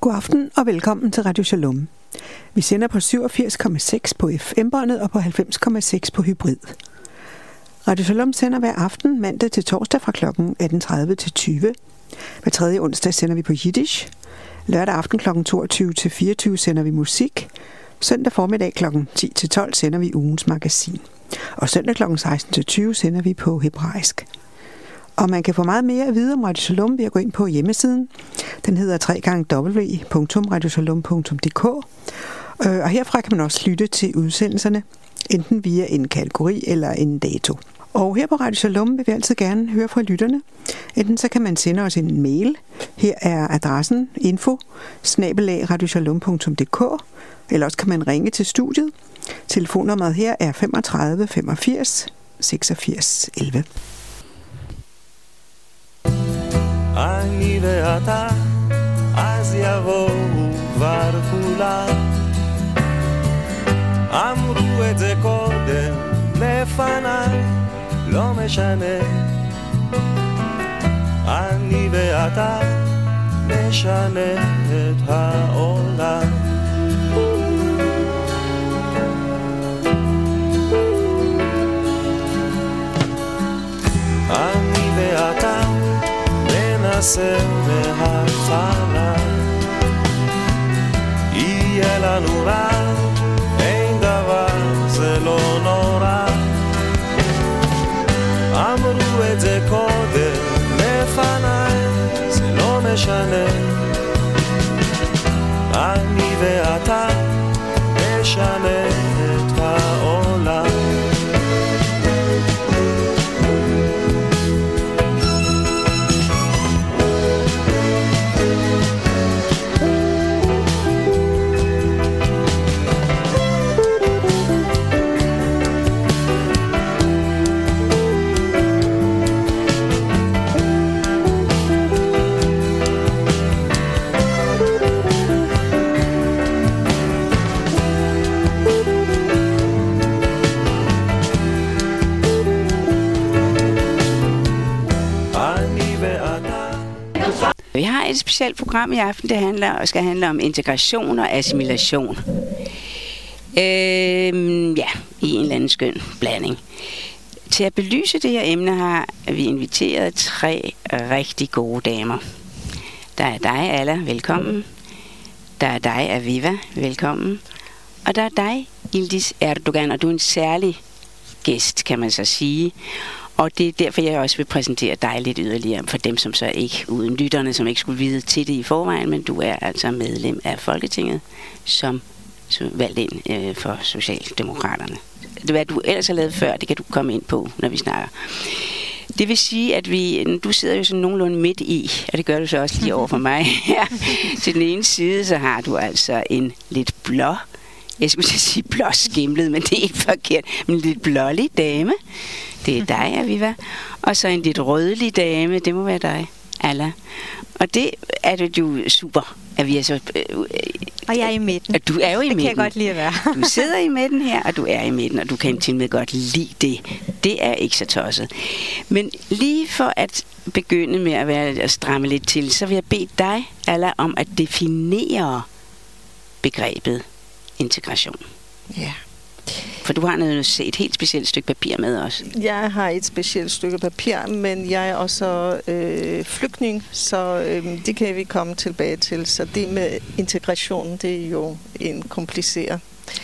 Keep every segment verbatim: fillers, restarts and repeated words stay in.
God aften og velkommen til Radio Shalom. Vi sender på syvogfirs komma seks på F M-båndet og på halvfems komma seks på hybrid. Radio Shalom sender hver aften mandag til torsdag fra klokken atten tredive til tyve. Hver tredje onsdag sender vi på Yiddish. Lørdag aften klokken toogtyve til fireogtyve sender vi musik. Søndag formiddag klokken ti til tolv sender vi ugens magasin. Og søndag klokken seksten til tyve sender vi på hebraisk. Og man kan få meget mere at vide om Radio Shalom ved at gå ind på hjemmesiden. Den hedder w w w punktum radio shalom punktum d k. Og herfra kan man også lytte til udsendelserne, enten via en kategori eller en dato. Og her på Radio Shalom vil vi altid gerne høre fra lytterne. Enten så kan man sende os en mail. Her er adressen info bindestreg radio shalom punktum d k. Eller også kan man ringe til studiet. Telefonnummeret her er femogtredive femogfirs seksogfirs elleve. אני ואתה, אז יבואו כבר כולם. אמרו את זה קודם לפניי, לא משנה. אני ואתה נשנה את העולם. אני ואתה ננסה מההתחלה, יהיה לנו רע, אין דבר, זה לא נורא. אמרו את זה קודם לפניי, זה לא משנה. אני ואתה נשנה את העולם. Vi har et specielt program i aften, det handler og skal handle om integration og assimilation. Øhm, ja, i en eller anden skøn blanding. Til at belyse det her emne har vi inviteret tre rigtig gode damer. Der er dig, Alla, velkommen. Der er dig, Aviva, velkommen. Og der er dig, Yildiz Erdogan, og du er en særlig gæst, kan man så sige. Og det er derfor, jeg også vil præsentere dig lidt yderligere for dem, som så ikke, uden lytterne, som ikke skulle vide til det i forvejen, men du er altså medlem af Folketinget, som valgt ind øh, for Socialdemokraterne. Det hvad du ellers har lavet før, det kan du komme ind på, når vi snakker. Det vil sige, at vi, du sidder jo sådan nogenlunde midt i, og det gør du så også lige over for mig. Til den ene side, så har du altså en lidt blå, jeg skulle sige blåskimlet, men det er ikke forkert, men en lidt blålig dame. Det er dig, Aviva. Og så en lidt rødlig dame, det må være dig, Alla. Og det er det jo super, at vi er så... Øh, og jeg er i midten. At du er jo i det midten. Det kan jeg godt lide at være. Du sidder i midten her, og du er i midten, og du kan til og med godt lide det. Det er ikke så tosset. Men lige for at begynde med at, være, at stramme lidt til, så vil jeg bede dig, Alla, om at definere begrebet integration. Ja. For du har noget, et helt specielt stykke papir med os. Jeg har et specielt stykke papir, men jeg er også øh, flygtning, så øh, det kan vi komme tilbage til. Så det med integration, det er jo en kompliceret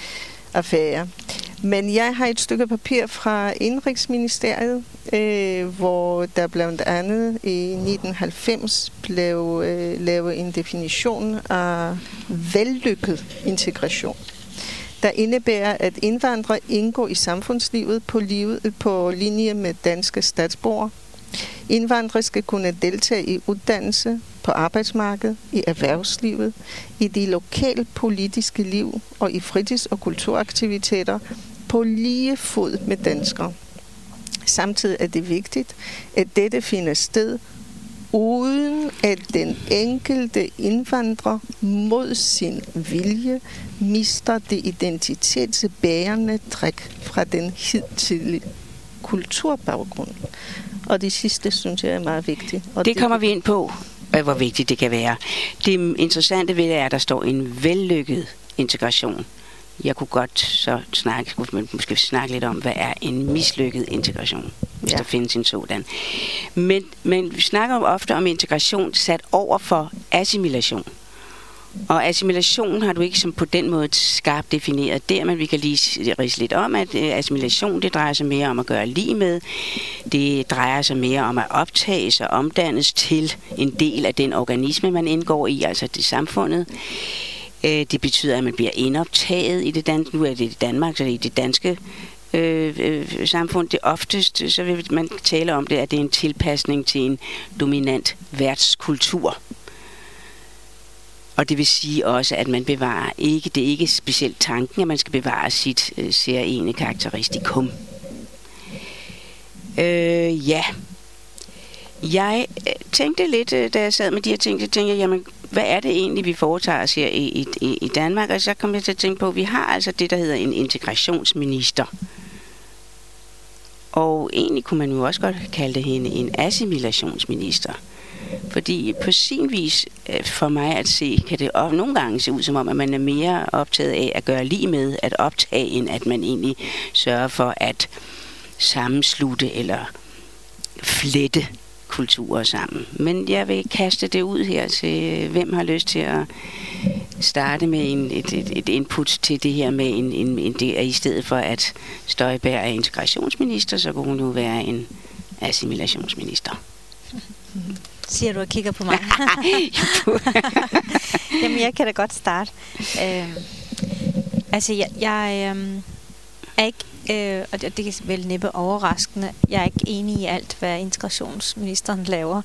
affære. Men jeg har et stykke papir fra Indrigsministeriet, øh, hvor der blandt andet i nitten halvfems blev øh, lavet en definition af vellykket integration, der indebærer, at indvandrere indgår i samfundslivet på, livet, på linje med danske statsborgere. Indvandrere skal kunne deltage i uddannelse, på arbejdsmarkedet, i erhvervslivet, i det lokale politiske liv og i fritids- og kulturaktiviteter på lige fod med danskere. Samtidig er det vigtigt, at dette finder sted uden at den enkelte indvandrer mod sin vilje mister det identitetsbærende træk fra den hidtidige kulturbaggrund. Og det sidste, synes jeg, er meget vigtigt. Og det, det kommer vi ind på. og hvor vigtigt det kan være. Det interessante ved det er, at der står en vellykket integration. Jeg kunne godt så snakke, skulle måske snakke lidt om, hvad er en mislykket integration, hvis ja. der findes en sådan. Men, men vi snakker jo ofte om integration sat over for assimilation. Og assimilation har du ikke som på den måde skarpt defineret der, men vi kan lige ridse lidt om, at assimilation, det drejer sig mere om at gøre lige med. Det drejer sig mere om at optages og omdannes til en del af den organisme, man indgår i, altså det samfundet. Det betyder, at man bliver indoptaget i det danske, nu er det i Danmark, så det er i det danske øh, øh, samfund. Det oftest, så vil man tale om det, at det er en tilpasning til en dominant værtskultur. Og det vil sige også, at man bevarer ikke, det er ikke specielt tanken, at man skal bevare sit øh, særegne karakteristikum. Øh, ja. Jeg tænkte lidt, da jeg sad med de her ting, så tænkte jeg, jamen, hvad er det egentlig, vi foretager os her i, i, i Danmark? Og så kom jeg til at tænke på, at vi har altså det, der hedder en integrationsminister. Og egentlig kunne man jo også godt kalde det hende en assimilationsminister. Fordi på sin vis, for mig at se, kan det op, nogle gange se ud som om, at man er mere optaget af at gøre lige med, at optage, end at man egentlig sørger for at sammenslutte eller flette kulturer sammen. Men jeg vil kaste det ud her til, hvem har lyst til at starte med en, et, et, et input til det her med en, en, en det, at i stedet for at Støjberg er integrationsminister, så kunne hun nu være en assimilationsminister. Siger du og kigger på mig? Jamen, jeg kan da godt starte. Øh, altså, jeg, jeg øh, er ikke, øh, og det, det er vel næppe overraskende, jeg er ikke enig i alt, hvad integrationsministeren laver.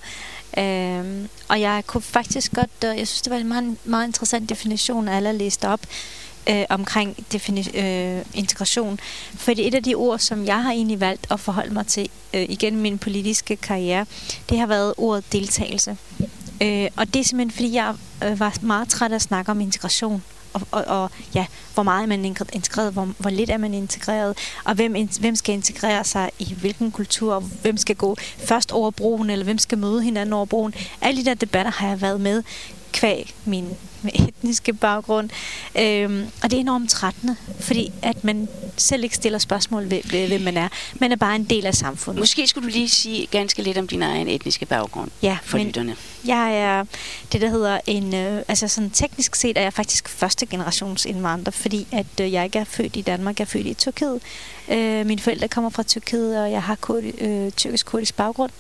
Øh, og jeg kunne faktisk godt, øh, jeg synes, det var en meget, meget interessant definition, alle har læst op, Øh, omkring defini- øh, integration. Fordi et af de ord, som jeg har egentlig valgt at forholde mig til øh, igennem min politiske karriere, det har været ordet deltagelse. Øh, og det er simpelthen, fordi jeg øh, var meget træt af at snakke om integration. Og, og, og ja, hvor meget er man integreret, hvor, hvor lidt er man integreret, og hvem, hvem skal integrere sig i hvilken kultur, og hvem skal gå først over broen, eller hvem skal møde hinanden over broen. Alle de der debatter har jeg været med, kvæg min etniske baggrund. Øhm, og det er enormt trættende, fordi at man selv ikke stiller spørgsmål ved, ved, hvem man er. Man er bare en del af samfundet. Måske skulle du lige sige ganske lidt om din egen etniske baggrund ja, for lytterne. Jeg er det, der hedder en... Øh, altså sådan teknisk set er jeg faktisk første generations indvandrer, fordi at øh, jeg ikke er født i Danmark, jeg er født i Tyrkiet. Øh, mine forældre kommer fra Tyrkiet, og jeg har kurdi, øh, tyrkisk-kurdisk baggrund.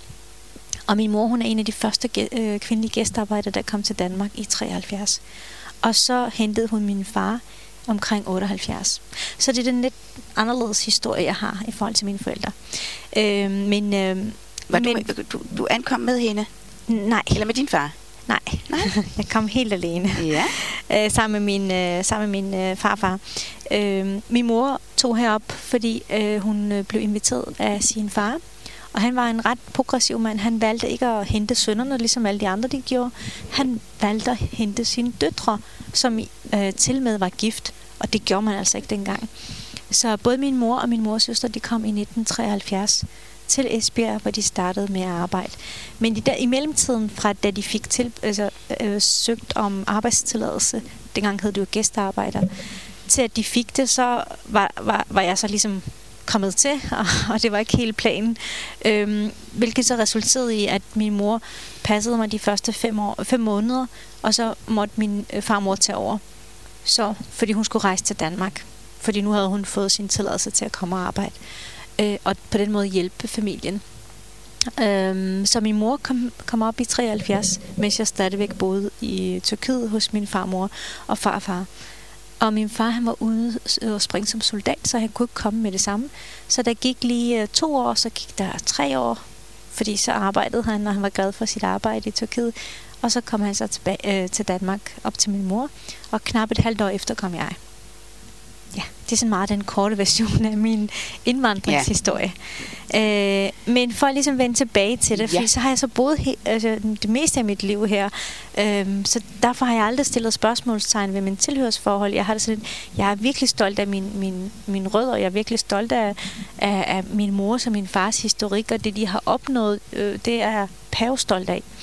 Og min mor, hun er en af de første øh, kvindelige gæstearbejdere, der kom til Danmark i treoghalvfjerds. Og så hentede hun min far omkring otteoghalvfjerds. Så det er den lidt anderledes historie, jeg har i forhold til mine forældre. Øh, men, øh, Var men du, du, du ankom med hende? Nej. Eller med din far? Nej, nej. Jeg kom helt alene. Ja. øh, sammen med min, øh, sammen med min øh, farfar. Øh, min mor tog herop, fordi øh, hun øh, blev inviteret af sin far. Og han var en ret progressiv mand. Han valgte ikke at hente sønnerne, ligesom alle de andre, de gjorde. Han valgte at hente sine døtre, som øh, til med var gift. Og det gjorde man altså ikke dengang. Så både min mor og min mors søster, de kom i nitten treoghalvfjerds til Esbjerg, hvor de startede med at arbejde. Men i, der, i mellemtiden, fra da de fik til, altså, øh, søgt om arbejdstilladelse, dengang hed det jo gæstearbejder, til at de fik det, så var, var, var jeg så ligesom kommet til, og, og det var ikke hele planen. Øhm, hvilket så resulterede i, at min mor passede mig de første fem, år, fem måneder, og så måtte min øh, farmor tage over. Så, fordi hun skulle rejse til Danmark. Fordi nu havde hun fået sin tilladelse til at komme og arbejde. Øh, og på den måde hjælpe familien. Øhm, så min mor kom, kom op i treoghalvfjerds, mens jeg stadigvæk boede i Tyrkiet hos min farmor og farfar. Og min far, han var ude og springe som soldat, så han kunne ikke komme med det samme. Så der gik lige to år, så gik der tre år, fordi så arbejdede han, og han var glad for sit arbejde i Tyrkiet. Og så kom han så tilbage øh, til Danmark, op til min mor, og knap et halvt år efter kom jeg. Ja, det er sådan meget den korte version af min indvandringshistorie. Ja. Øh, men for at ligesom vende tilbage til det, fordi ja. så har jeg så boet he- altså, det meste af mit liv her, øh, så derfor har jeg aldrig stillet spørgsmålstegn ved min tilhørsforhold. Jeg har det sådan, jeg er virkelig stolt af min, min, min rødder, og jeg er virkelig stolt af, af, af min mors og min fars historik, og det de har opnået, øh, det er jeg pavestolt af.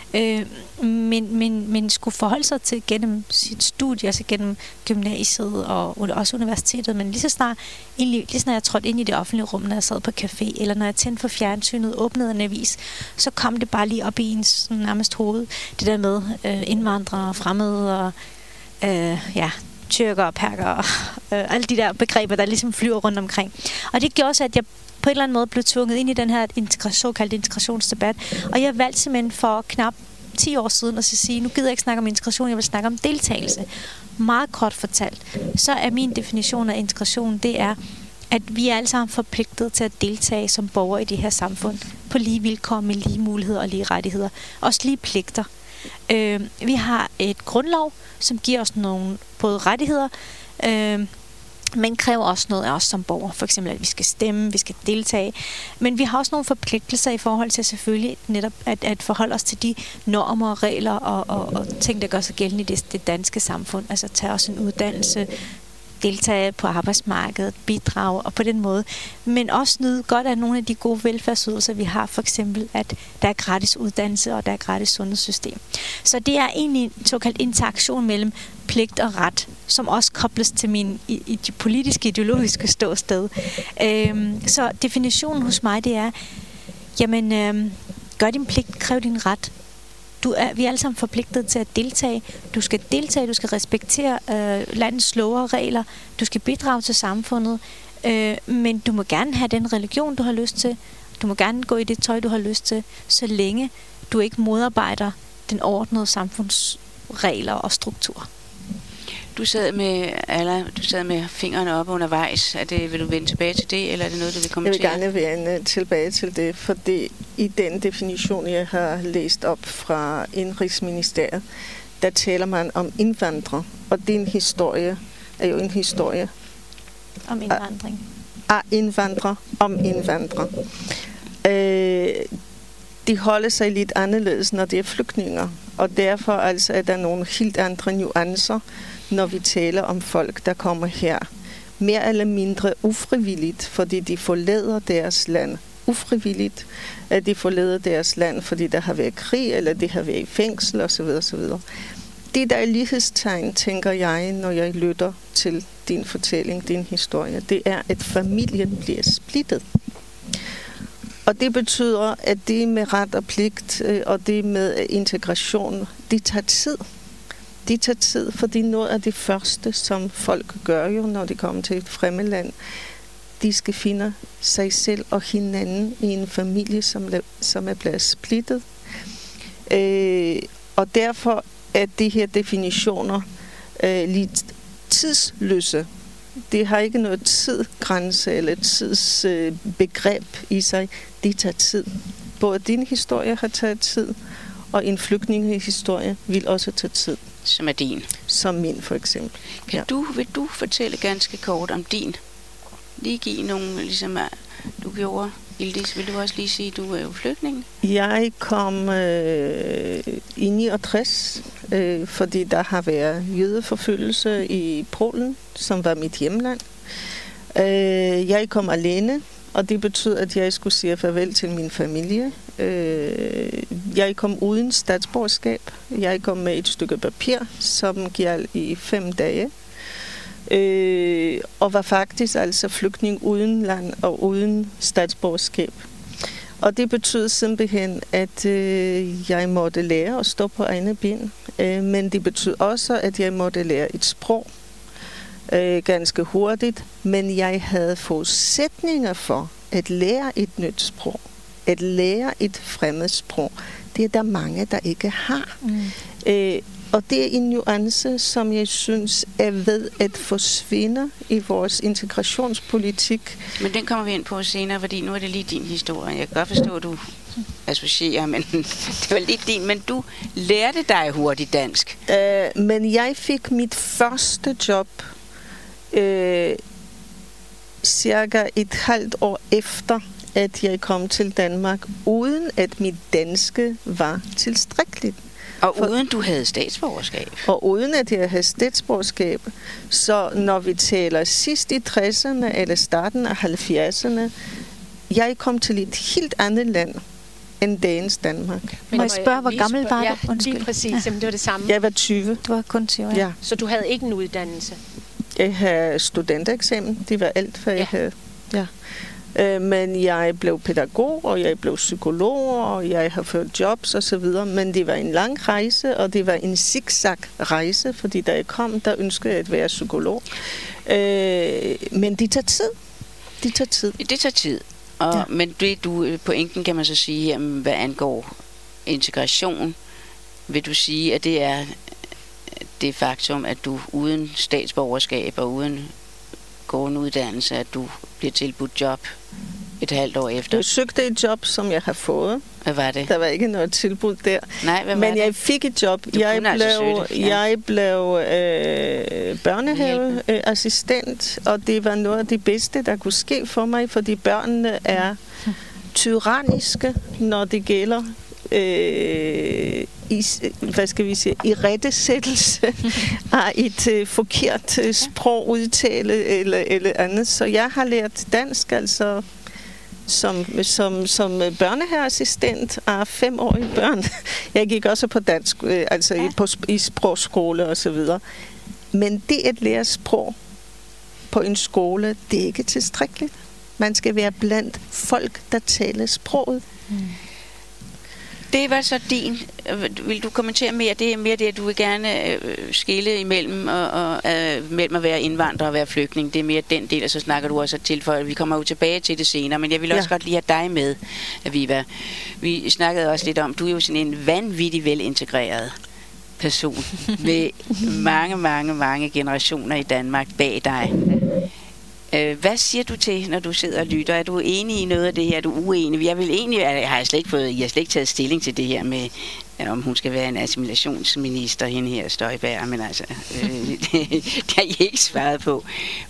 Øh, men, men, men skulle forholde sig til gennem sit studie, altså gennem gymnasiet og også universitetet, men lige så snart, egentlig, lige snart jeg trådte ind i det offentlige rum, når jeg sad på café, eller når jeg tændte for fjernsynet, åbnede en avis, så kom det bare lige op i ens sådan, nærmest hoved, det der med øh, indvandrere, fremmede og øh, ja, tyrker og perker og øh, alle de der begreber, der ligesom flyver rundt omkring. Og det gjorde så, at jeg på en eller anden måde blev tvunget ind i den her integra- såkaldte integrationsdebat, og jeg valgte simpelthen for knap ti år siden at sige, nu gider jeg ikke snakke om integration, jeg vil snakke om deltagelse. Meget kort fortalt, så er min definition af integration, det er, at vi er alle sammen forpligtet til at deltage som borgere i det her samfund, på lige vilkår med lige muligheder og lige rettigheder. Også lige pligter. Øh, vi har et grundlov, som giver os nogle både rettigheder, øh, men kræver også noget af os som borgere. For eksempel, at vi skal stemme, vi skal deltage. Men vi har også nogle forpligtelser i forhold til selvfølgelig netop at, at forholde os til de normer, regler og, og, og ting, der gør sig gældende i det, det danske samfund. Altså tage os en uddannelse, deltage på arbejdsmarkedet, bidrage og på den måde. Men også nyde godt af nogle af de gode velfærdsydelser, vi har. For eksempel, at der er gratis uddannelse og der er gratis sundhedssystem. Så det er egentlig en såkaldt interaktion mellem pligt og ret, som også kobles til min i, i de politiske, ideologiske ståsted. Øhm, så definitionen hos mig, det er, jamen, øhm, gør din pligt, kræv din ret. Du er, vi er alle sammen forpligtet til at deltage. Du skal deltage, du skal respektere øh, landets love og regler. Du skal bidrage til samfundet. Øh, men du må gerne have den religion, du har lyst til. Du må gerne gå i det tøj, du har lyst til, så længe du ikke modarbejder den ordnede samfundsregler og struktur. Du sad med Alla, du sad med fingrene op undervejs. Er det, vil du vende tilbage til det, eller er det noget, du vil kommentere? Jeg vil gerne vende tilbage til det, fordi i den definition, jeg har læst op fra Indrigsministeriet, der taler man om indvandrere, og din historie er jo en historie om indvandring. Af indvandrere om indvandrere. Øh, de holder sig lidt anderledes, når det er flygtninger, og derfor altså er der nogle helt andre nuancer, når vi taler om folk, der kommer her. Mere eller mindre ufrivilligt, fordi de forlader deres land. Ufrivilligt, at de forlader deres land, fordi der har været krig, eller de har været i fængsel osv. osv. Det der er lighedstegn, tænker jeg, når jeg lytter til din fortælling, din historie, det er, at familien bliver splittet. Og det betyder, at det med ret og pligt, og det med integration, det tager tid. Det tager tid, fordi noget af det første, som folk gør jo, når de kommer til et fremmedland, de skal finde sig selv og hinanden i en familie, som, som er blevet splittet. Øh, og derfor er de her definitioner øh, lidt tidsløse. Det har ikke noget tidsgrænse eller tidsbegreb øh, i sig. Det tager tid. Både din historie har taget tid, og en flygtningehistorie vil også tage tid. Som er din. Som min, for eksempel. Kan ja. du, vil du fortælle ganske kort om din? Lige give nogle, ligesom du gjorde. Ildis, vil du også lige sige, at du er jo flygtning? Jeg kom øh, i niogtres, øh, fordi der har været jødeforfølgelse i Polen, som var mit hjemland. Øh, jeg kom alene, og det betød, at jeg skulle sige farvel til min familie. Øh, jeg kom uden statsborgerskab. Jeg kom med et stykke papir, som gjaldt i fem dage. Øh, og var faktisk altså flygtning uden land og uden statsborgerskab. Og det betød simpelthen, at øh, jeg måtte lære at stå på egne ben. Øh, men det betød også, at jeg måtte lære et sprog øh, ganske hurtigt. Men jeg havde forudsætninger for at lære et nyt sprog. At lære et fremmed sprog. Det er der mange, der ikke har. Mm. Øh, Og det er en nuance, som jeg synes er ved at forsvinde i vores integrationspolitik. Men den kommer vi ind på senere, fordi nu er det lige din historie. Jeg kan godt forstå, at du associerer, men det var lige din. Men du lærte dig hurtigt dansk. Uh, men jeg fik mit første job uh, cirka et halvt år efter, at jeg kom til Danmark, uden at mit danske var tilstrækkeligt. Og For, uden du havde statsborgerskab. Og uden at jeg havde statsborgerskab. Så når vi taler sidst i tresserne eller starten af halvfjerdserne, jeg kom til et helt andet land. end dagens Danmark. Må jeg spørge, hvor gammel var du? Ja, Undskyld. lige præcis. Ja. Jamen, det var det samme. Jeg var tyve. Du var kun tyve, ja. Ja. Så du havde ikke en uddannelse? Jeg havde studentereksamen. Det var alt, hvad Ja. jeg havde. Ja. Øh, men jeg blev pædagog, og jeg blev psykolog, og jeg har ført jobs og så videre. Men det var en lang rejse, og det var en zigzag-rejse, fordi da jeg kom, der ønskede jeg at være psykolog. Øh, men det tager tid. Det tager tid. Det tager tid. Og, ja. Men det, du, pointen kan man så sige, jamen, hvad angår integration, vil du sige, at det er det faktum, at du uden statsborgerskab og uden gående uddannelse, at du bliver tilbudt job et halvt år efter? Jeg søgte et job, som jeg har fået. Hvad var det? Der var ikke noget tilbud der. Nej, hvad var Men det? jeg fik et job. Du jeg kunne altså blev, søge det, ja. jeg blev øh, børnehaveassistent, og det var noget af det bedste, der kunne ske for mig, fordi børnene er tyranniske, når det gælder øh, i, hvad skal vi sige, i rettesættelse af et øh, forkert øh, sprog, udtale eller, eller andet. Så jeg har lært dansk, altså som, som, som børnehaveassistent af femårige børn. Jeg gik også på dansk, øh, altså ja. i, på, i sprogskole og så videre. Men det at lære sprog på en skole, det er ikke tilstrækkeligt. Man skal være blandt folk, der taler sproget. Mm. Det var så din. Vil du kommentere mere? Det er mere det, at du vil gerne øh, skille imellem og, og, øh, mellem at være indvandrer og være flygtning. Det er mere den del, og så snakker du også til for, at vi kommer jo tilbage til det senere. Men jeg vil også ja. godt lige have dig med, Aviva. Vi snakkede også lidt om, du er jo sådan en vanvittig velintegreret person med mange, mange, mange generationer i Danmark bag dig. Hvad siger du til, når du sidder og lytter? Er du enig i noget af det her? Er du uenig? Jeg vil egentlig, jeg har slet ikke fået, jeg har slet ikke taget stilling til det her med, om hun skal være en assimilationsminister, hende her Støjberg, men altså, øh, det, det har I ikke svaret på.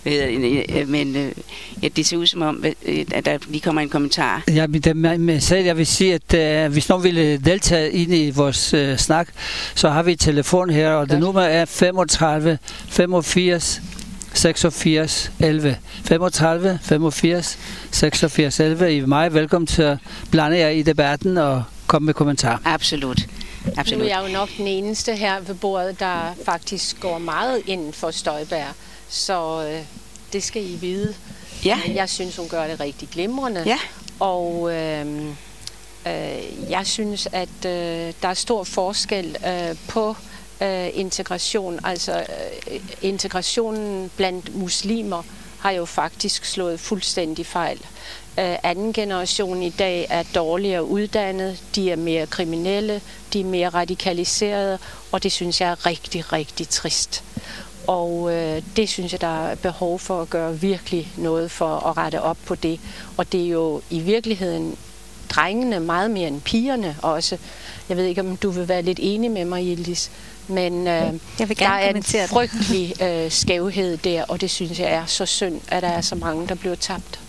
Men øh, ja, det ser ud som om, at der lige kommer en kommentar. Ja, men selv jeg vil sige, at uh, hvis nogen ville deltage ind i vores uh, snak, så har vi et telefon her, og det nummer er femogtredive femogfirs seksogfirs elleve. femogtredive femogfirs seksogfirs elleve. I er meget velkommen til at blande jer i debatten og komme med kommentarer. Absolut. Absolut. Nu er jeg jo nok den eneste her ved bordet, der faktisk går meget ind for Støjberg. Så øh, det skal I vide. Ja. Jeg synes, hun gør det rigtig glimrende. Ja. Og øh, øh, jeg synes, at øh, der er stor forskel øh, på Uh, integration, altså uh, integrationen blandt muslimer har jo faktisk slået fuldstændig fejl. Uh, anden generation i dag er dårligere uddannet, de er mere kriminelle, de er mere radikaliserede, og det synes jeg er rigtig, rigtig trist. Og uh, det synes jeg, der er behov for at gøre virkelig noget for at rette op på det. Og det er jo i virkeligheden drengene meget mere end pigerne også. Jeg ved ikke, om du vil være lidt enig med mig, Yildiz. Men øh, jeg vil der er en frygtelig øh, skævhed der, og det synes jeg er så synd, at der er så mange, der bliver tabt.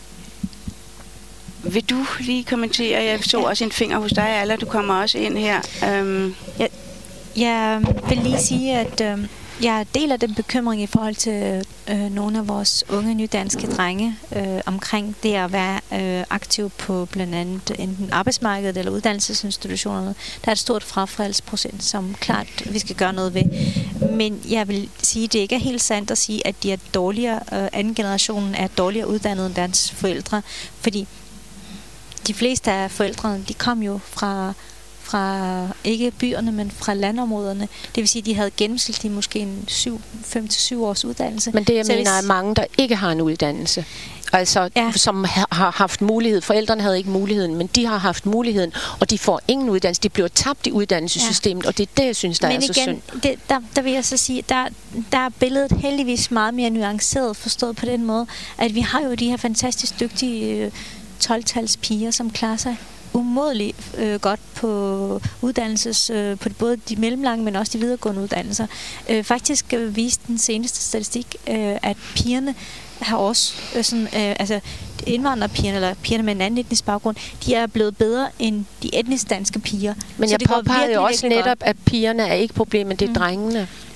Vil du lige kommentere? Jeg så ja. også en finger hos dig, Alla. Du kommer også ind her. Um. Jeg, jeg vil lige sige, at øh, jeg deler den bekymring i forhold til øh, nogle af vores unge nydanske drenge øh, omkring det at være øh, aktiv på blandt andet enten arbejdsmarkedet eller uddannelsesinstitutionerne. Der er et stort frafaldsprocent, som klart vi skal gøre noget ved. Men jeg vil sige, at det ikke er helt sandt at sige, at de er dårligere, øh, anden generationen er dårligere uddannet end deres forældre, fordi de fleste af forældrene, de kom jo fra fra ikke byerne, men fra landområderne. Det vil sige, at de havde gennemsnitligt måske en fem til syv års uddannelse. Men det, jeg så mener, hvis... er mange, der ikke har en uddannelse. Altså, ja. som har haft mulighed. Forældrene havde ikke muligheden, men de har haft muligheden, og de får ingen uddannelse. De bliver tabt i uddannelsessystemet, ja. Og det er det, jeg synes, der men er igen, så synd. Det, der, der vil jeg så sige, der, der er billedet heldigvis meget mere nuanceret, forstået på den måde, at vi har jo de her fantastisk dygtige tolv-tals piger, som klarer sig umådeligt øh, godt på uddannelses, øh, på både de mellemlange, men også de videregående uddannelser. Øh, faktisk øh, viste den seneste statistik, øh, at pigerne har også øh, sådan, øh, altså indvandrerpigerne, eller pigerne med en anden etnisk baggrund, de er blevet bedre end de etnisk danske piger. Men så jeg påpegede jo også netop, godt. At pigerne er ikke problemet, det er mm. drengene.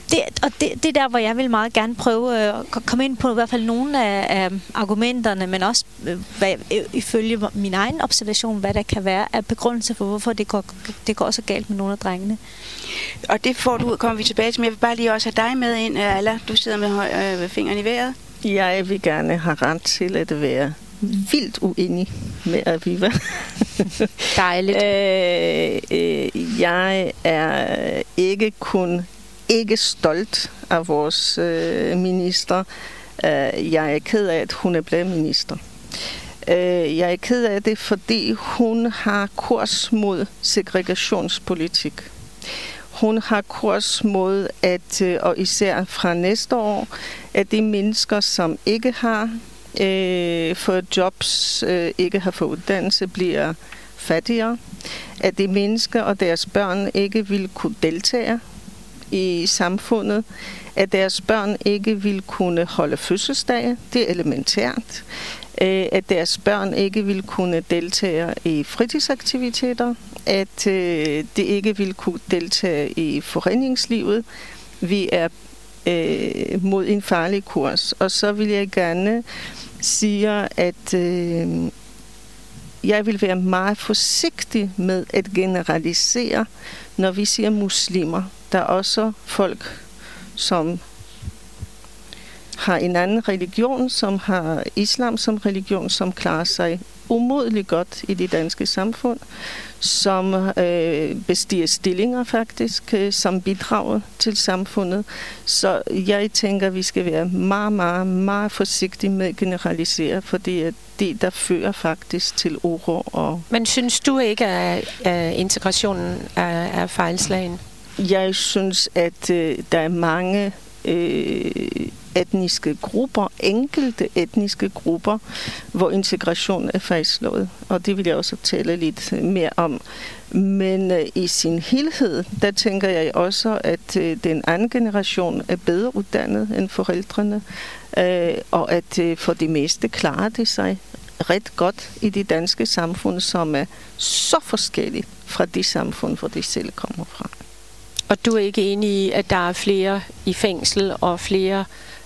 det, og det, det er der, hvor jeg vil meget gerne prøve at komme ind på i hvert fald nogle af, af argumenterne, men også hvad, ifølge min egen observation, hvad der kan være af begrundelse for, hvorfor det går, det går så galt med nogle af drengene. Og det får du, kommer vi tilbage til, men jeg vil bare lige også have dig med ind, Alla. Du sidder med høj, øh, fingeren i vejret. Jeg vil gerne have ret til at være vildt uenig med Aviva. Dejligt. øh, øh, jeg er ikke kun ikke stolt af vores øh, minister. Øh, jeg er ked af, at hun er blevet minister. Øh, jeg er ked af det, fordi hun har kurs mod segregationspolitik. Hun har kurs mod, at, og især fra næste år, at de mennesker, som ikke har øh, fået jobs, øh, ikke har fået uddannelse, bliver fattigere. At de mennesker og deres børn ikke vil kunne deltage i samfundet. At deres børn ikke vil kunne holde fødselsdage. Det er elementært. At deres børn ikke vil kunne deltage i fritidsaktiviteter. At øh, de ikke vil kunne deltage i foreningslivet. Vi er øh, mod en farlig kurs. Og så vil jeg gerne sige, at øh, jeg vil være meget forsigtig med at generalisere, når vi siger muslimer. Der er også folk, som har en anden religion, som har islam som religion, som klarer sig umådeligt godt i det danske samfund, som øh, bestiger stillinger faktisk, øh, som bidrager til samfundet. Så jeg tænker, at vi skal være meget, meget, meget forsigtige med at generalisere, fordi at det, der fører faktisk til uro. Og Men synes du ikke, at, at integrationen er, er fejlslagen? Jeg synes, at øh, der er mange øh, etniske grupper, enkelte etniske grupper, hvor integration er fejlslået. Og det vil jeg også tale lidt mere om. Men øh, i sin helhed, der tænker jeg også, at øh, den anden generation er bedre uddannet end forældrene, øh, og at øh, for det meste klarer de sig ret godt i det danske samfund, som er så forskelligt fra det samfund, hvor de selv kommer fra. Og du er ikke enig i, at der er flere i fængsel og flere,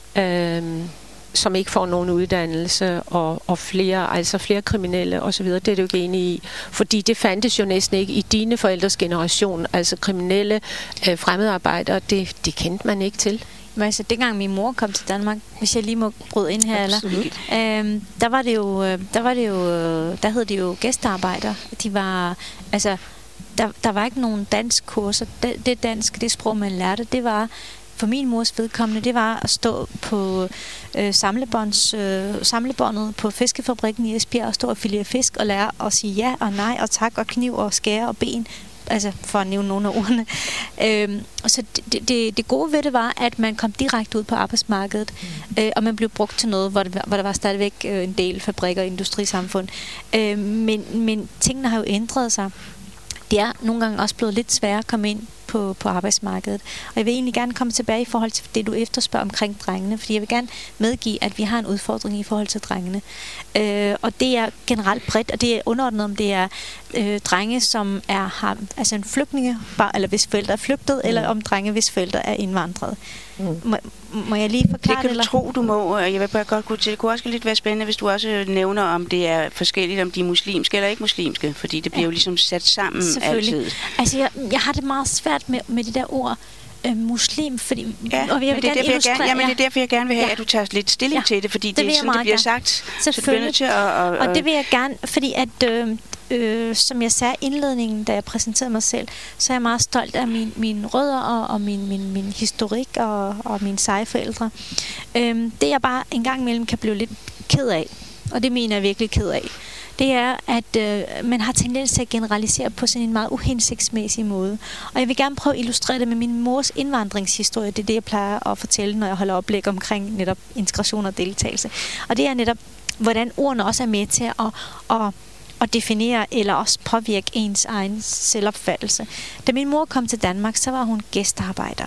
øh, som ikke får nogen uddannelse, og, og flere, altså flere kriminelle osv.? Det er du ikke enig i. Fordi det fandtes jo næsten ikke i dine forældres generation. Altså kriminelle øh, fremmedarbejdere, det, det kendte man ikke til. Men altså, dengang min mor kom til Danmark, hvis jeg lige må bryde ind her, eller, øhm, der var det jo, der var det jo, der hed det jo gæstearbejdere. De var, altså, der, der var ikke nogen dansk kurser. Det, det dansk, det sprog, man lærte, det var, for min mors vedkommende, det var at stå på øh, samlebånds, øh, samlebåndet på fiskefabrikken i Esbjerg og stå og filere fisk og lære at sige ja og nej og tak og kniv og skære og ben. Altså for at nævne nogle af ordene. Øhm, så det, det, det gode ved det var, at man kom direkte ud på arbejdsmarkedet, mm. øh, og man blev brugt til noget, hvor, det, hvor der var stadigvæk øh, en del fabrikker og industrisamfund. Øh, men, men tingene har jo ændret sig. Det er nogle gange også blevet lidt sværere at komme ind på, på arbejdsmarkedet. Og jeg vil egentlig gerne komme tilbage i forhold til det, du efterspørger omkring drengene, fordi jeg vil gerne medgive, at vi har en udfordring i forhold til drengene. Øh, og det er generelt bredt, og det er underordnet, om det er øh, drenge, som er har, altså en flygtninge, eller hvis forældre er flygtet, mm. eller om drenge, hvis forældre er indvandret. Mm. Må, må jeg lige forklare det? Det kan eller? du tro, du må, og jeg vil bare godt gå til. Det kunne også lidt være spændende, hvis du også nævner, om det er forskelligt, om de er muslimske eller ikke muslimske, fordi det bliver ja. jo ligesom sat sammen altid. Altså, jeg, jeg har det meget svært med, med det der ord øh, muslim, fordi ja, og jeg vil det er gerne illustrere. Gerne, jamen, det er derfor, jeg gerne vil have, ja. at du tager lidt stilling ja. til det, fordi det, det er sådan, det bliver gerne. sagt. Så det bliver nødt til at... Og, og, og det vil jeg gerne, fordi at... Øh, Øh, som jeg sagde i indledningen, da jeg præsenterede mig selv, så er jeg meget stolt af min, mine rødder og, og min, min, min historik og, og mine seje forældre. Øh, det jeg bare en gang imellem kan blive lidt ked af, og det mener jeg virkelig ked af, det er, at øh, man har tendens til at generalisere på sådan en meget uhensigtsmæssig måde. Og jeg vil gerne prøve at illustrere det med min mors indvandringshistorie. Det er det, jeg plejer at fortælle, når jeg holder oplæg omkring netop integration og deltagelse. Og det er netop, hvordan ordene også er med til at, at at definere eller også påvirke ens egen selvopfattelse. Da min mor kom til Danmark, så var hun gæstearbejder.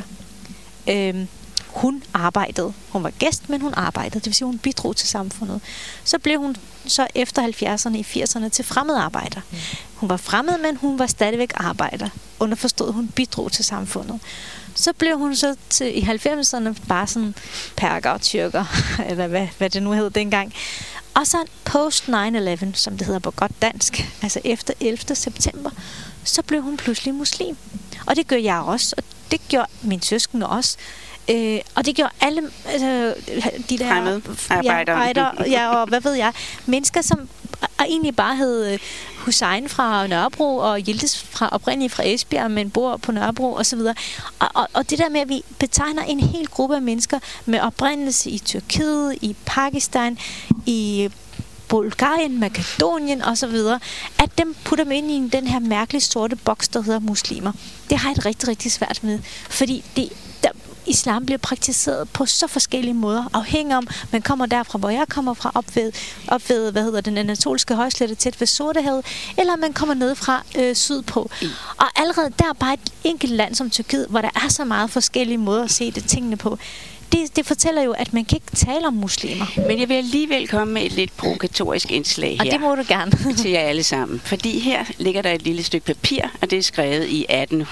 Øhm, hun arbejdede. Hun var gæst, men hun arbejdede. Det vil sige, hun bidrog til samfundet. Så blev hun så efter halvfjerdserne i firserne til fremmedarbejder. Hun var fremmed, men hun var stadigvæk arbejder. Underforstået, hun bidrog til samfundet. Så blev hun så til, i halvfemserne bare sådan perker, tyrker, eller hvad, hvad det nu hed dengang. Og så post nine eleven, som det hedder på godt dansk, altså efter ellevte september, så blev hun pludselig muslim. Og det gør jeg også, og det gjorde min søskende også. Øh, og det gjorde alle altså, de der arbejdere, ja, ja, og hvad ved jeg, mennesker, som egentlig bare hed Hussein fra Nørrebro og Yildiz fra oprindeligt fra Esbjerg, men bor på Nørrebro og så videre. Og, og, og det der med, at vi betegner en hel gruppe af mennesker med oprindelse i Tyrkiet, i Pakistan, i Bulgarien, Makedonien og så videre, at dem putter dem ind i den her mærkelige sorte boks, der hedder muslimer. Det har jeg et rigtig, rigtig svært med, fordi det der, islam bliver praktiseret på så forskellige måder, afhængig om, man kommer derfra, hvor jeg kommer fra, op ved, op ved hvad hedder den anatolske højslette tæt ved Sortehavet, eller man kommer ned fra øh, sydpå. Mm. Og allerede der er bare et enkelt land som Tyrkiet, hvor der er så meget forskellige måder at se det tingene på. Det, det fortæller jo, at man kan ikke tale om muslimer. Men jeg vil alligevel komme med et lidt provokatorisk indslag her. Og det må du gerne. Til jer alle sammen. Fordi her ligger der et lille stykke papir, og det er skrevet i atten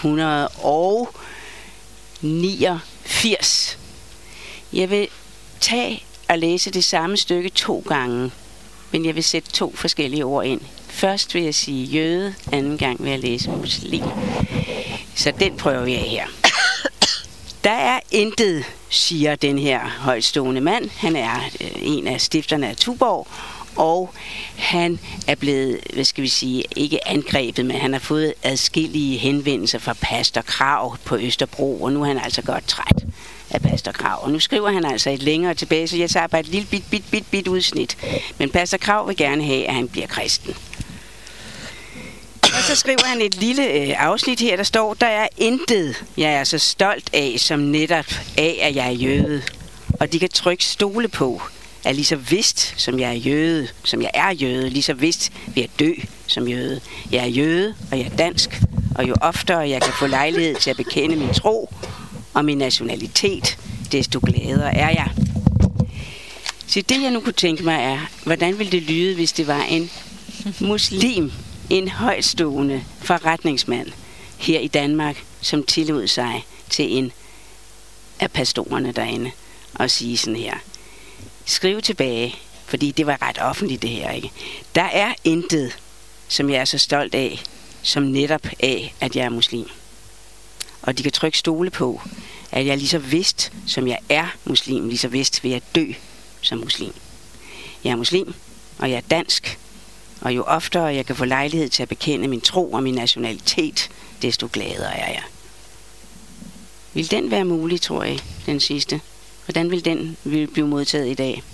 niogfirs. Jeg vil tage og læse det samme stykke to gange, men jeg vil sætte to forskellige ord ind. Først vil jeg sige jøde, anden gang vil jeg læse muslim. Så den prøver vi af her. Der er intet, siger den her højtstående mand. Han er øh, en af stifterne af Tuborg, og han er blevet, hvad skal vi sige, ikke angrebet, men han har fået adskillige henvendelser fra Pastor Krag på Østerbro, og nu er han altså godt træt af Pastor Krag. Og nu skriver han altså et længere tilbage, så jeg tager bare et lille bit, bit, bit, bit udsnit. Men Pastor Krag vil gerne have, at han bliver kristen. Og så skriver han et lille øh, afsnit her, der står, der er intet, jeg er så stolt af, som netop af, at jeg er jøde. Og de kan trykke stole på, at lige så vist, som jeg er jøde, som jeg er jøde, lige så vist vil jeg dø som jøde. Jeg er jøde, og jeg er dansk, og jo oftere jeg kan få lejlighed til at bekende min tro og min nationalitet, desto gladere er jeg. Så det, jeg nu kunne tænke mig, er, hvordan ville det lyde, hvis det var en muslim, en højtstående forretningsmand her i Danmark, som tillod sig til en af pastorerne derinde og sige sådan her. Skriv tilbage, fordi det var ret offentligt det her, ikke? Der er intet, som jeg er så stolt af, som netop af, at jeg er muslim. Og de kan trykke stole på, at jeg lige så vist, som jeg er muslim, lige så vist vil jeg dø som muslim. Jeg er muslim, og jeg er dansk, og jo oftere jeg kan få lejlighed til at bekende min tro og min nationalitet, desto gladere er jeg. Vil den være mulig, tror jeg, den sidste? Hvordan vil den vil blive modtaget i dag?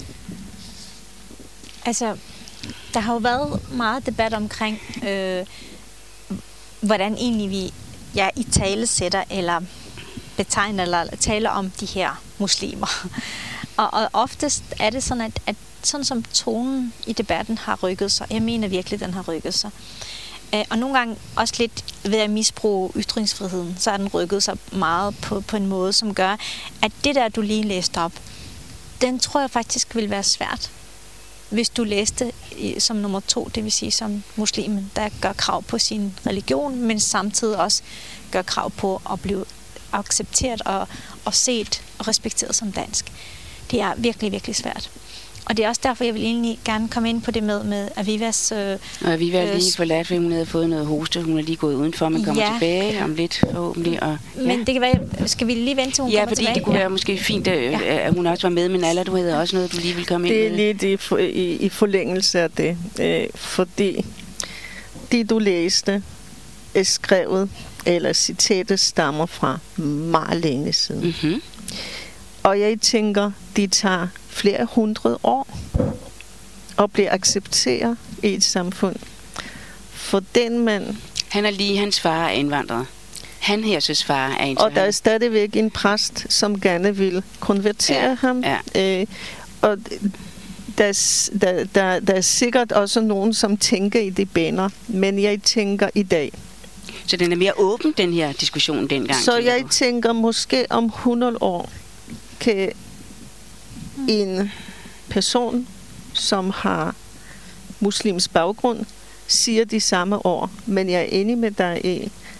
Altså, der har jo været meget debat omkring, øh, hvordan egentlig vi ja, i tale sætter eller betegner eller taler om de her muslimer. og, og oftest er det sådan, at, at sådan som tonen i debatten har rykket sig. Jeg mener virkelig, den har rykket sig. Øh, og nogle gange også lidt ved at misbruge ytringsfriheden, så har den rykket sig meget på, på en måde, som gør, at det der, du lige læste op, den tror jeg faktisk vil være svært, hvis du læste i, som nummer to, det vil sige som muslimen, der gør krav på sin religion, men samtidig også gør krav på at blive accepteret og, og set og respekteret som dansk. Det er virkelig, virkelig svært. Og det er også derfor, jeg vil egentlig gerne komme ind på det med, med Avivas... Øh, og Aviva er lige forladt, fordi hun havde fået noget hoste. Hun er lige gået udenfor, men kommer ja. tilbage om lidt forhåbentlig. Og, ja. Men det kan være... Skal vi lige vente, til hun ja, kommer tilbage? Ja, fordi det kunne ja. være måske fint, at, ja. at hun også var med. Men Alla, du havde også noget, du lige ville komme det ind med. Det er lidt i, for, i, i forlængelse af det. Øh, fordi det, du læste, er skrevet, eller citatet stammer fra meget længe siden. Mm-hmm. Og jeg tænker, de tager flere hundrede år og bliver accepteret i et samfund. For den mand... Han er lige, hans far er indvandret. Han her søs far er indvandret. Og der er stadigvæk en præst, som gerne vil konvertere ja, ham. Ja. Øh, og der er, der, der, der er sikkert også nogen, som tænker i de baner. Men jeg tænker i dag... Så den er mere åben, den her diskussion dengang? Så jeg du? tænker, måske om hundrede år kan en person, som har muslims baggrund, siger de samme ord. Men jeg er enig med dig i,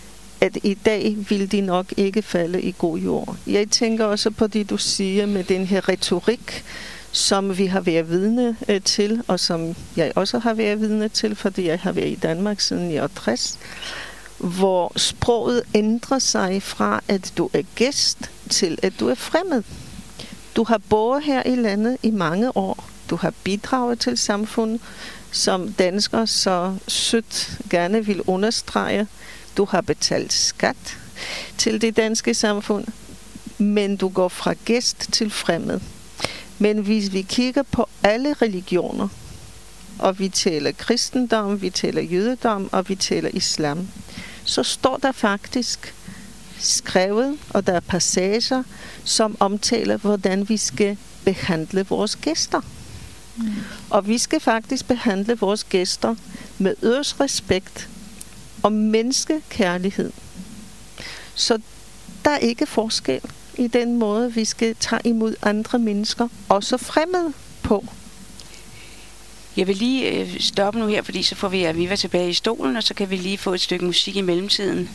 at i dag vil de nok ikke falde i god jord. Jeg tænker også på det, du siger med den her retorik, som vi har været vidne øh, til, og som jeg også har været vidne til, fordi jeg har været i Danmark siden niogtres, hvor sproget ændrer sig fra, at du er gæst, til at du er fremmed. Du har boet her i landet i mange år. Du har bidraget til samfundet, som danskere så sødt gerne vil understrege. Du har betalt skat til det danske samfund, men du går fra gæst til fremmed. Men hvis vi kigger på alle religioner, og vi tæller kristendom, vi tæller jødedom, og vi tæller islam, så står der faktisk skrevet, og der er passager, som omtaler, hvordan vi skal behandle vores gæster. Mm. Og vi skal faktisk behandle vores gæster med yderst respekt og menneskekærlighed. Så der er ikke forskel i den måde, vi skal tage imod andre mennesker, også fremmede på. Jeg vil lige øh, stoppe nu her, fordi så får vi Aviva tilbage i stolen, og så kan vi lige få et stykke musik i mellemtiden.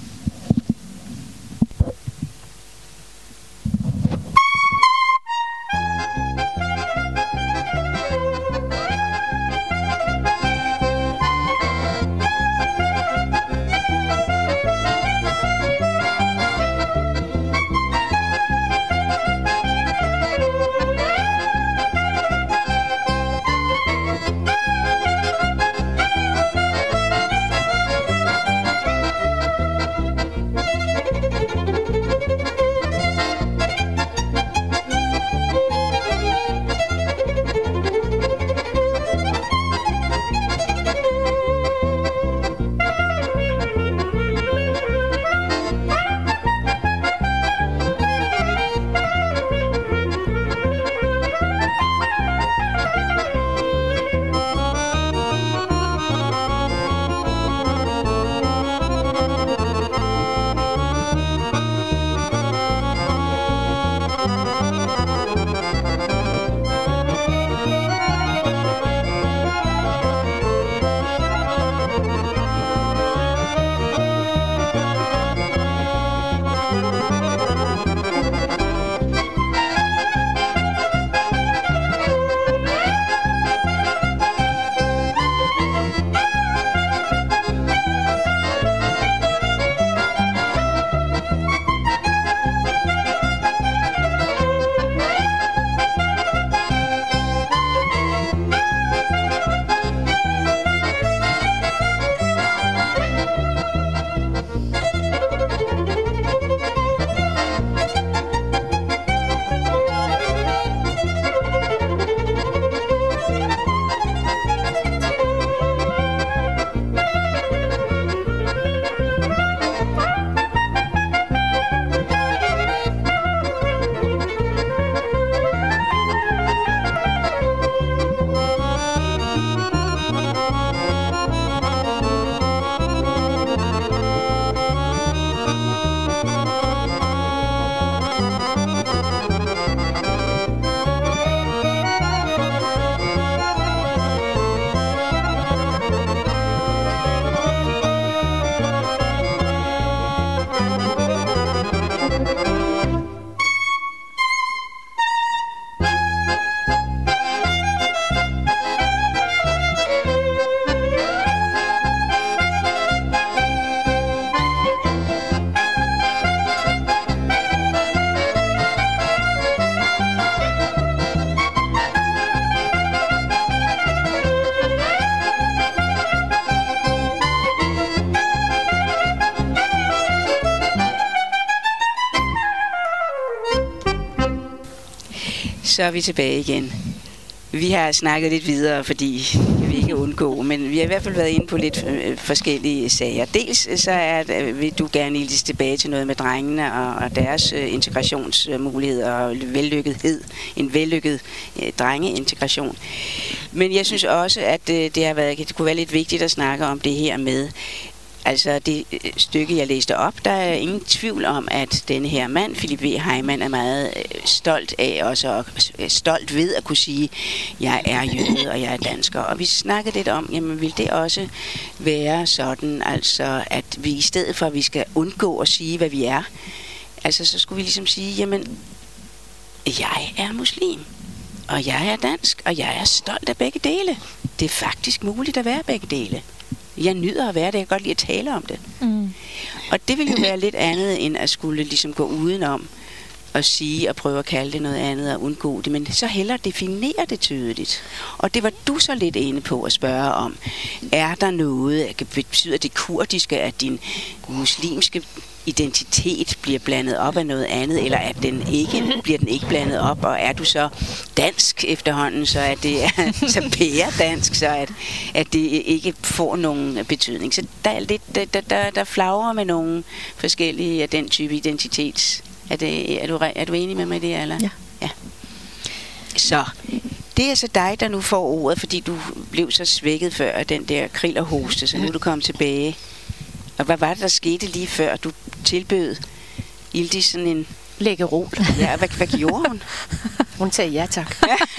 Så er vi tilbage igen. Vi har snakket lidt videre, fordi vi ikke undgå, men vi har i hvert fald været inde på lidt øh, forskellige sager. Dels så er, øh, vil du gerne ildes tilbage til noget med drengene og, og deres øh, integrationsmuligheder og vellykkethed. En vellykket øh, drengeintegration. Men jeg synes også, at øh, det har været, det kunne være lidt vigtigt at snakke om det her med, Altså det stykke, jeg læste op, der er ingen tvivl om, at denne her mand, Philip V. Heimann, er meget stolt af også, og stolt ved at kunne sige, jeg er jøde, og jeg er dansker. Og vi snakkede lidt om, jamen vil det også være sådan, altså at vi i stedet for, at vi skal undgå at sige, hvad vi er, altså så skulle vi ligesom sige, jamen, jeg er muslim, og jeg er dansk, og jeg er stolt af begge dele. Det er faktisk muligt at være begge dele. Jeg nyder at være det, jeg kan godt lide at tale om det. Mm. Og det vil jo være lidt andet, end at skulle ligesom gå udenom og sige og prøve at kalde det noget andet og undgå det, men så hellere definere det tydeligt. Og det var du så lidt inde på at spørge om, er der noget, betyder det kurdiske, at din muslimske identitet bliver blandet op af noget andet, eller at den ikke bliver den ikke blandet op, og er du så dansk efterhånden, så at det er så pæredansk, så at, at det ikke får nogen betydning. Så der er lidt, der, der, der flagrer med nogle forskellige af den type identitets. Er, det, er, du, er du enig med mig i det, eller? Ja. Ja. Så det er så dig, der nu får ordet, fordi du blev så svækket før af den der krill og hoste, så nu er du kommet tilbage. Og hvad var det, der skete lige før, du tilbød Yildiz sådan en... Læggerol. Ja, hvad, hvad gjorde hun? Hun sagde ja tak.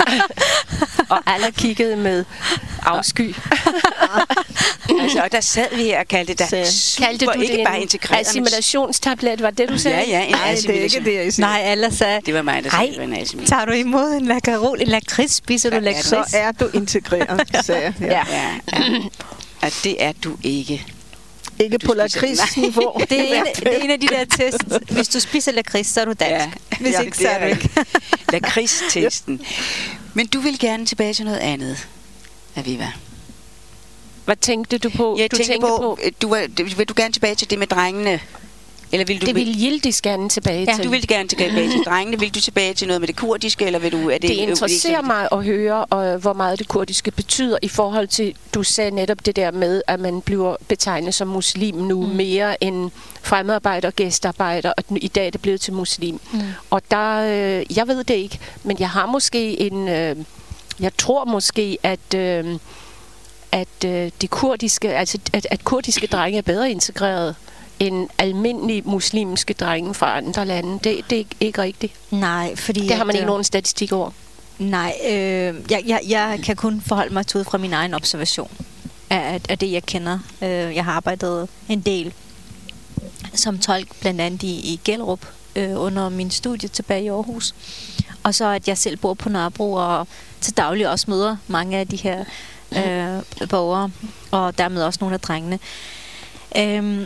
Og alle kiggede med afsky. Altså, og der sad vi her og kaldte det super, kaldte du ikke det bare en integreret. assimilationstablet, var det du sagde? Ja, ja, en Nej, det er ikke det, jeg siger. Nej, alle sagde, det var mig, der sagde, det var en assimilation. tager du imod en lakkerol, en lakrids, spiser du lakrids? Så er du integreret, sagde jeg. Ja. Ja, ja. Og det er du ikke. Ikke på lakridsniveau. Det er, en, det er en af de der tests. Hvis du spiser lakrids, så er du dansk. Ja. Hvis Ja, ikke, så er du ikke. Lakridstesten. Men du vil gerne tilbage til noget andet, Aviva. Hvad tænkte du på? Jeg du tænkte tænkte på, på, du var, vil du gerne tilbage til det med drengene? Eller vil du det ville Yildiz gerne tilbage Ja, til. du vil gerne tilbage til drengene. Vil du tilbage til noget med det kurdiske, eller vil du... Er det, Det interesserer mig at høre, og, hvor meget det kurdiske betyder i forhold til, du sagde netop det der med, at man bliver betegnet som muslim nu mm. mere end fremmedarbejder og gæstarbejder, og i dag er det blevet til muslim. Mm. Og der, øh, jeg ved det ikke, men jeg har måske en... Øh, jeg tror måske, at... Øh, at øh, det kurdiske, altså at, at kurdiske drenge er bedre integreret end almindelige muslimske drenge fra andre lande. Det, det er ikke rigtigt. Nej, fordi... Det har man at, ikke nogen statistik over. Nej, øh, jeg, jeg, jeg kan kun forholde mig til ud fra min egen observation af, af det, jeg kender. Øh, jeg har arbejdet en del som tolk, blandt andet i, i Gellerup, øh, under min studie tilbage i Aarhus. Og så at jeg selv bor på Nørrebro, og til daglig også møder mange af de her øh, borgere, og dermed også nogle af drengene. Øh,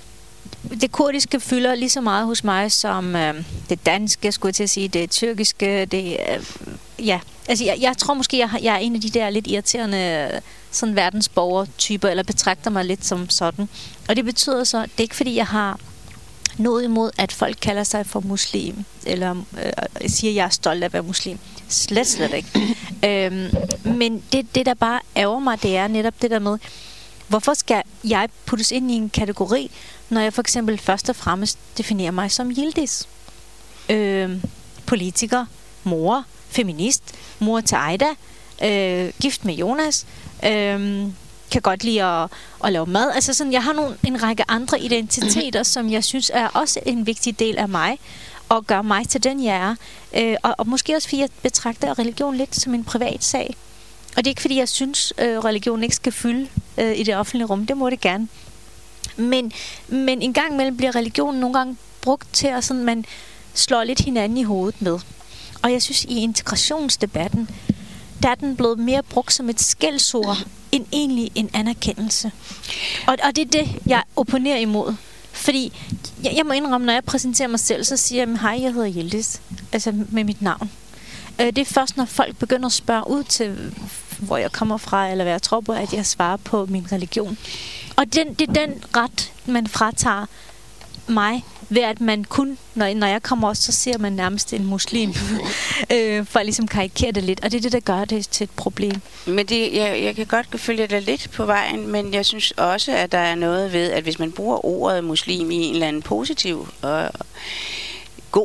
Det kurdiske fylder lige så meget hos mig som øh, det danske, skulle jeg til at sige, det tyrkiske, det øh, ja. Altså jeg, jeg tror måske, jeg, har, jeg er en af de der lidt irriterende sådan verdensborger-typer, eller betragter mig lidt som sådan. Og det betyder så, det er ikke fordi, jeg har noget imod, at folk kalder sig for muslim, eller øh, siger, at jeg er stolt af at være muslim. Slet, slet ikke. øhm, men det, det, der bare ærger mig, det er netop det der med, hvorfor skal jeg puttes ind i en kategori, når jeg for eksempel først og fremmest definerer mig som Yildiz? Øh, politiker, mor, feminist, mor til Aida, øh, gift med Jonas, øh, kan godt lide at, at lave mad. Altså sådan, jeg har nogle, en række andre identiteter, som jeg synes er også en vigtig del af mig, og gør mig til den, jeg er. Øh, og, og måske også, fordi jeg betragter religion lidt som en privat sag. Og det er ikke, fordi jeg synes, øh, religion ikke skal fylde øh, i det offentlige rum. Det må det gerne. Men, men en gang imellem bliver religionen nogle gange brugt til, at sådan, man slår lidt hinanden i hovedet med. Og jeg synes, i integrationsdebatten, der er den blevet mere brugt som et skældsord, end egentlig en anerkendelse. Og, og det er det, jeg opponerer imod. Fordi, jeg, jeg må indrømme, når jeg præsenterer mig selv, så siger jeg, hej, jeg hedder Yildiz. Altså med mit navn. Det er først, når folk begynder at spørge ud til, hvor jeg kommer fra, eller hvad jeg tror på, at jeg svarer på min religion. Og den, det er den ret, man fratager mig, ved at man kun, når, når jeg kommer også, så ser man nærmest en muslim, øh, for at ligesom karikere det lidt. Og det er det, der gør det til et problem. Men det, jeg, jeg kan godt følge dig lidt på vejen, men jeg synes også, at der er noget ved, at hvis man bruger ordet muslim i en eller anden positiv og god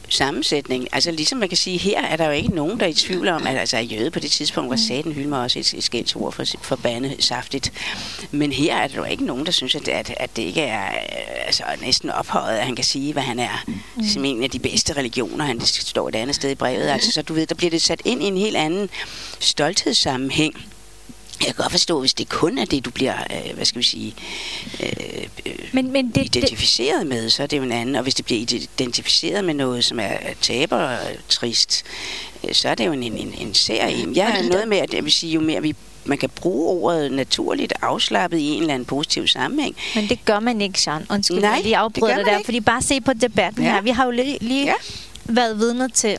sammensætning. Altså ligesom man kan sige, her er der jo ikke nogen, der er i tvivl om, at altså jøde på det tidspunkt var satan hylde mig også et, et skældsord for forbandet saftigt. Men her er der jo ikke nogen, der synes, at, at, at det ikke er altså, næsten ophøjet, at han kan sige, hvad han er. Mm. Som en af de bedste religioner, han det står et andet sted i brevet. Altså, så du ved, der bliver det sat ind i en helt anden stolthedssammenhæng. Jeg kan godt forstå, hvis det kun er det, du bliver, øh, hvad skal vi sige, øh, øh, men, men det, identificeret med, så er det jo en anden. Og hvis det bliver identificeret med noget, som er taber og trist, øh, så er det jo en, en, en sær en. Jeg har noget med, at jeg vil sige, jo mere vi man kan bruge ordet naturligt afslappet i en eller anden positiv sammenhæng. Men det gør man ikke, Jean. Undskyld, Nej, jeg lige afbryder det, det der, ikke. Fordi bare se på debatten ja. her. Vi har jo lige, lige ja. været vidner til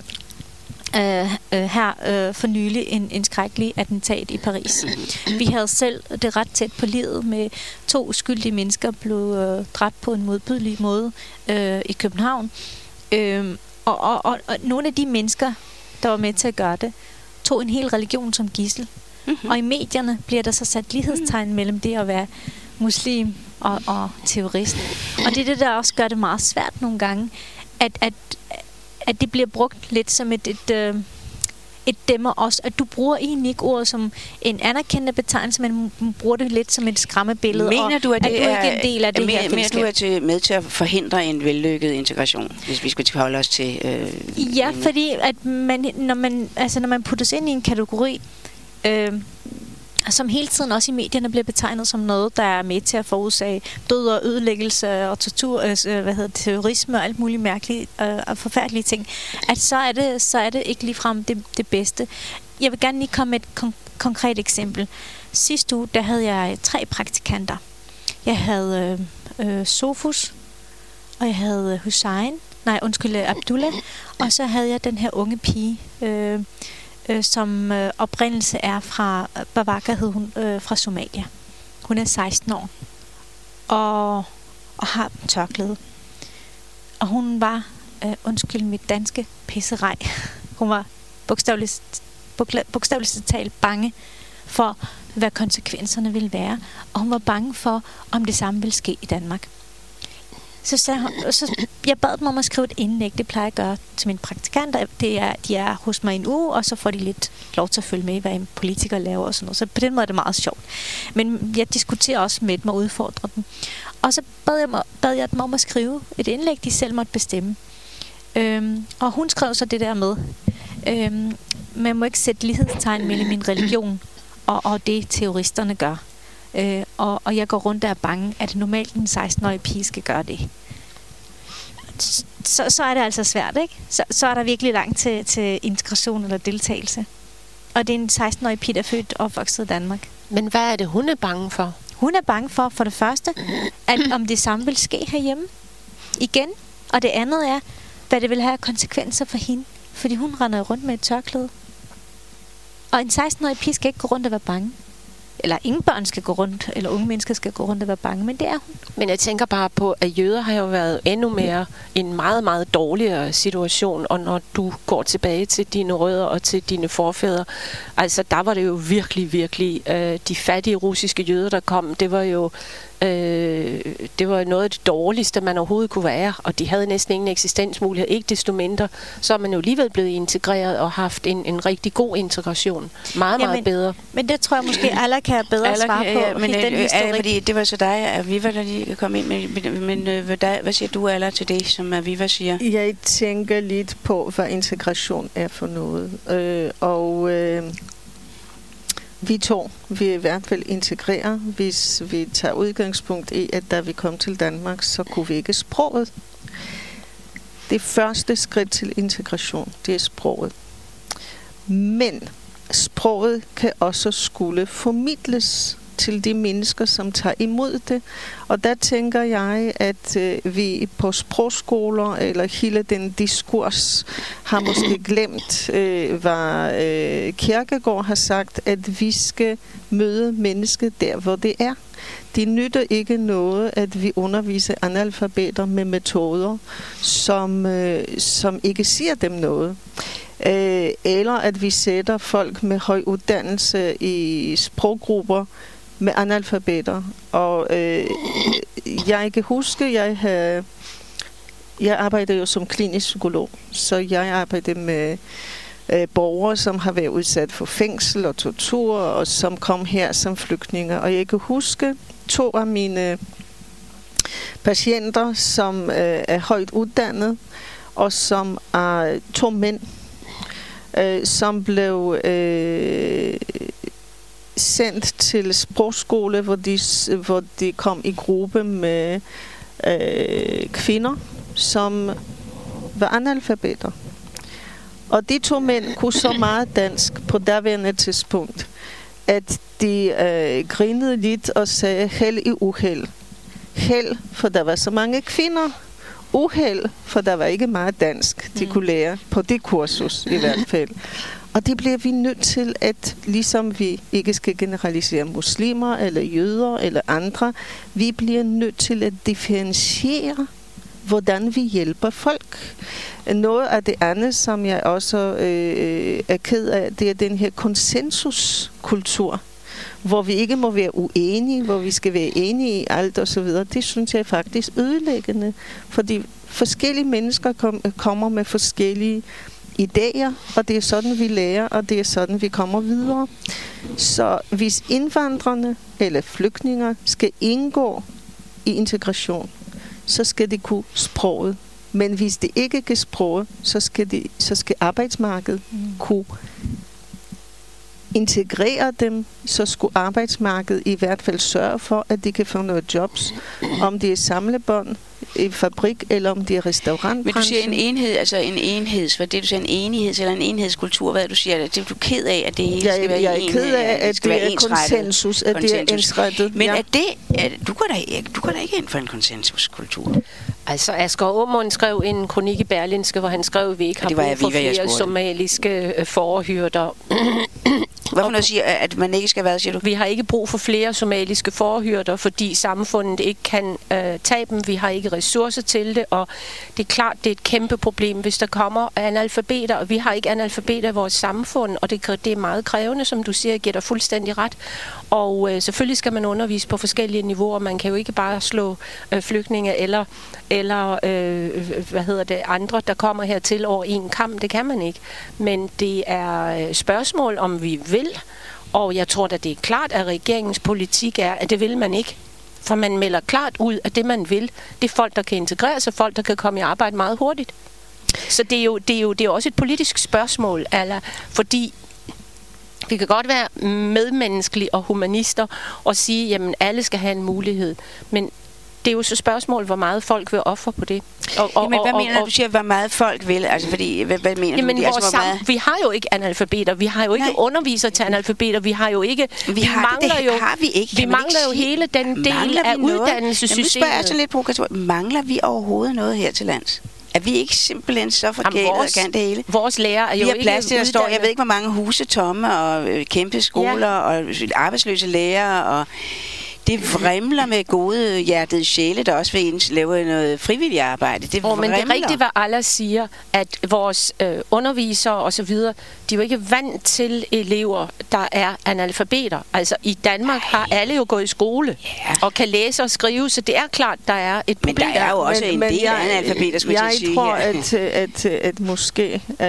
Uh, uh, her uh, for nylig en, en skrækkelig attentat i Paris. Vi havde selv det ret tæt på livet med to uskyldige mennesker blev uh, dræbt på en modbydelig måde uh, i København. Uh, og, og, og, og nogle af de mennesker, der var med til at gøre det, tog en hel religion som gidsel. Mm-hmm. Og i medierne bliver der så sat lighedstegn mm-hmm. mellem det at være muslim og, og terrorist. Og det er det, der også gør det meget svært nogle gange, at, at at det bliver brugt lidt som et, et, øh, et dæmmer også. At du bruger egentlig ikke ordet som en anerkendende betegnelse, men bruger det lidt som et skræmmebillede. Mener du, at det at du er ikke en del af det men, her mener fællesskab? du, at det er med til at forhindre en vellykket integration, hvis vi skulle holde os til... Øh, ja, en... fordi at man, når, man, altså, når man puttes ind i en kategori... Øh, som hele tiden også i medierne bliver betegnet som noget, der er med til at forårsage død og ødelæggelse og tortur, øh, hvad hedder det, terrorisme og alt muligt mærkeligt øh, og forfærdelige ting, at så er det, så er det ikke ligefrem det, det bedste. Jeg vil gerne lige komme med et kon- konkret eksempel. Sidste uge, der havde jeg tre praktikanter. Jeg havde øh, øh, Sofus, og jeg havde Hussein, nej undskyld, Abdullah, og så havde jeg den her unge pige, øh, Øh, som øh, oprindelse er fra Bavaka, hed hun, øh, fra Somalia. Hun er seksten år og, og har tørklæde. Og hun var, øh, undskyld mit danske, pisserej. Hun var bogstaveligt, bogstaveligt talt bange for, hvad konsekvenserne ville være. Og hun var bange for, om det samme ville ske i Danmark. Så, sagde hun, så jeg bad dem om at skrive et indlæg. Det plejer jeg at gøre til mine praktikanter. Det er, de er hos mig en uge, og så får de lidt lov til at følge med, hvad en politiker laver og sådan noget. Så på den måde er det meget sjovt. Men jeg diskuterer også med dem og udfordrer dem. Og så bad jeg, mig, bad jeg dem om at skrive et indlæg, de selv måtte bestemme. Øhm, og hun skrev så det der med, øhm, man må ikke sætte lighedstegn mellem min religion og, og det terroristerne gør. Øh, og, og jeg går rundt og er bange, at normalt en seksten-årig pige skal gøre det. Så, så er det altså svært, ikke? Så, så er der virkelig langt til, til integration eller deltagelse. Og det er en seksten-årig pige, der er født og opvokset i Danmark. Men hvad er det, hun er bange for? Hun er bange for, for det første, at om det samme vil ske herhjemme igen. Og det andet er, hvad det vil have konsekvenser for hende. Fordi hun render rundt med et tørklæde. Og en seksten-årig pige skal ikke gå rundt og være bange. Eller ingen børn skal gå rundt, eller unge mennesker skal gå rundt og være bange, men det er hun. Men jeg tænker bare på, at jøder har jo været endnu mere i en meget, meget dårligere situation, og når du går tilbage til dine rødder og til dine forfædre, altså der var det jo virkelig, virkelig, øh, de fattige russiske jøder, der kom, det var jo øh, det var noget af det dårligste, man overhovedet kunne være, og de havde næsten ingen eksistensmulighed. Ikke desto mindre, så er man jo alligevel blevet integreret og haft en, en rigtig god integration. Meget, ja, meget men, bedre. Men det tror jeg måske, alle kan bedre alle svare kan, på. Ja, men den øh, historik. fordi det var så dig, at Aviva, der lige kom ind med, men, men øh, hvad, hvad siger du, Alla, til det, som Aviva siger? Jeg tænker lidt på, hvad integration er for noget. Øh, og øh, vi to vil i hvert fald integrere, hvis vi tager udgangspunkt i, at da vi kom til Danmark, så kunne vi ikke sproget. Det første skridt til integration, det er sproget. Men sproget kan også skulle formidles til de mennesker, som tager imod det. Og der tænker jeg, at øh, vi på sprogskoler eller hele den diskurs har måske glemt, øh, hvad øh, Kierkegaard har sagt, at vi skal møde mennesket der, hvor det er. Det nytter ikke noget, at vi underviser analfabeter med metoder, som, øh, som ikke siger dem noget. Øh, eller at vi sætter folk med høj uddannelse i sproggrupper med analfabeter. Og øh, jeg kan huske, jeg havde jeg arbejder jo som klinisk psykolog, så jeg arbejder med øh, borgere, som har været udsat for fængsel og tortur, og som kom her som flygtninge. Og jeg kan huske to af mine patienter, som øh, er højt uddannet, og som er to mænd, øh, som blev øh, sendt til sprogskole, hvor de, hvor de kom i gruppe med øh, kvinder, som var analfabeter. Og de to mænd kunne så meget dansk på derværende tidspunkt, at de øh, grinede lidt og sagde held i uheld. Held, for der var så mange kvinder. Uheld, for der var ikke meget dansk, de kunne lære på det kursus i hvert fald. Og det bliver vi nødt til, at ligesom vi ikke skal generalisere muslimer eller jøder eller andre, vi bliver nødt til at differentiere, hvordan vi hjælper folk. Noget af det andet, som jeg også øh, er ked af, det er den her konsensuskultur, hvor vi ikke må være uenige, hvor vi skal være enige i alt og så videre. Det synes jeg er faktisk ødelæggende, fordi forskellige mennesker kom, kommer med forskellige idéer, og det er sådan, vi lærer, og det er sådan, vi kommer videre. Så hvis indvandrerne eller flygtninger skal indgå i integration, så skal de kunne sproget. Men hvis det ikke kan sproget, så skal, de, så skal arbejdsmarkedet mm. kunne integrere dem, så skulle arbejdsmarkedet i hvert fald sørge for, at de kan få noget jobs, om det er samlebånd i fabrik, eller om det er restaurantbranchen. Men du siger en enhed, altså en enheds, hvad det du siger, en enigheds eller en enhedskultur, hvad du siger, det er du ked af, at det hele jeg, skal være jeg er en, ked af, at det er konsensus, at konsensus. det er ensrettet. Men ja. er det, er, du går da du går da ikke ind for en konsensuskultur. Altså, Asger Aumund skrev en kronik i Berlingske, hvor han skrev, at vi ikke har brug for flere somaliske øh, forhyrter. Hvorfor noget siger, at man ikke skal være, siger du? Vi har ikke brug for flere somaliske forhyrter, fordi samfundet ikke kan øh, tage dem. Vi har ikke ressourcer til det, og det er klart, det er et kæmpe problem, hvis der kommer analfabeter, og vi har ikke analfabeter i vores samfund, og det, det er meget krævende, som du siger, jeg giver dig fuldstændig ret. Og øh, selvfølgelig skal man undervise på forskellige niveauer. Man kan jo ikke bare slå øh, flygtninge eller, eller øh, hvad hedder det, andre, der kommer hertil over en kamp. Det kan man ikke. Men det er spørgsmål, om vi vil. Og jeg tror, at det er klart, at regeringens politik er, at det vil man ikke. For man melder klart ud, at det man vil, det er folk, der kan integrere sig, folk, der kan komme i arbejde meget hurtigt. Så det er jo, det er jo, det er også et politisk spørgsmål, eller, fordi vi kan godt være medmenneskelige og humanister og sige, jamen alle skal have en mulighed. Men det er jo så spørgsmål, hvor meget folk vil ofre på det. Og, og, Jamen, hvad og, mener du, du siger, hvor meget folk vil? Altså, fordi, hvad, hvad mener jamen, du? Altså, hvor meget... Vi har jo ikke analfabeter. Vi har jo ikke Nej. undervisere til analfabeter. Vi har jo ikke... Vi, vi har mangler det, jo, har vi ikke. Vi mangler jo hele den del af uddannelsessystemet. Jamen, jeg så lidt provokativt. Mangler vi overhovedet noget her til lands? Er vi ikke simpelthen så forkert og kan det hele? Vores lærer er jo vi har ikke plads til, der uddannet. står, jeg ved ikke, hvor mange huse tomme, og øh, kæmpe skoler, ja. og arbejdsløse lærere, og det vrimler med gode hjertede sjæle, der også vil lave noget frivilligt arbejde. Det oh, men det er rigtigt, hvad Allah siger, at vores øh, undervisere og så videre, de er jo ikke vant til elever, der er analfabeter. Altså i Danmark har alle jo gået i skole yeah. og kan læse og skrive, så det er klart, der er et problem. Men der er jo også men, en men del jeg, af analfabeter, skulle jeg, jeg sige. Jeg tror, at, at, at, at måske øh,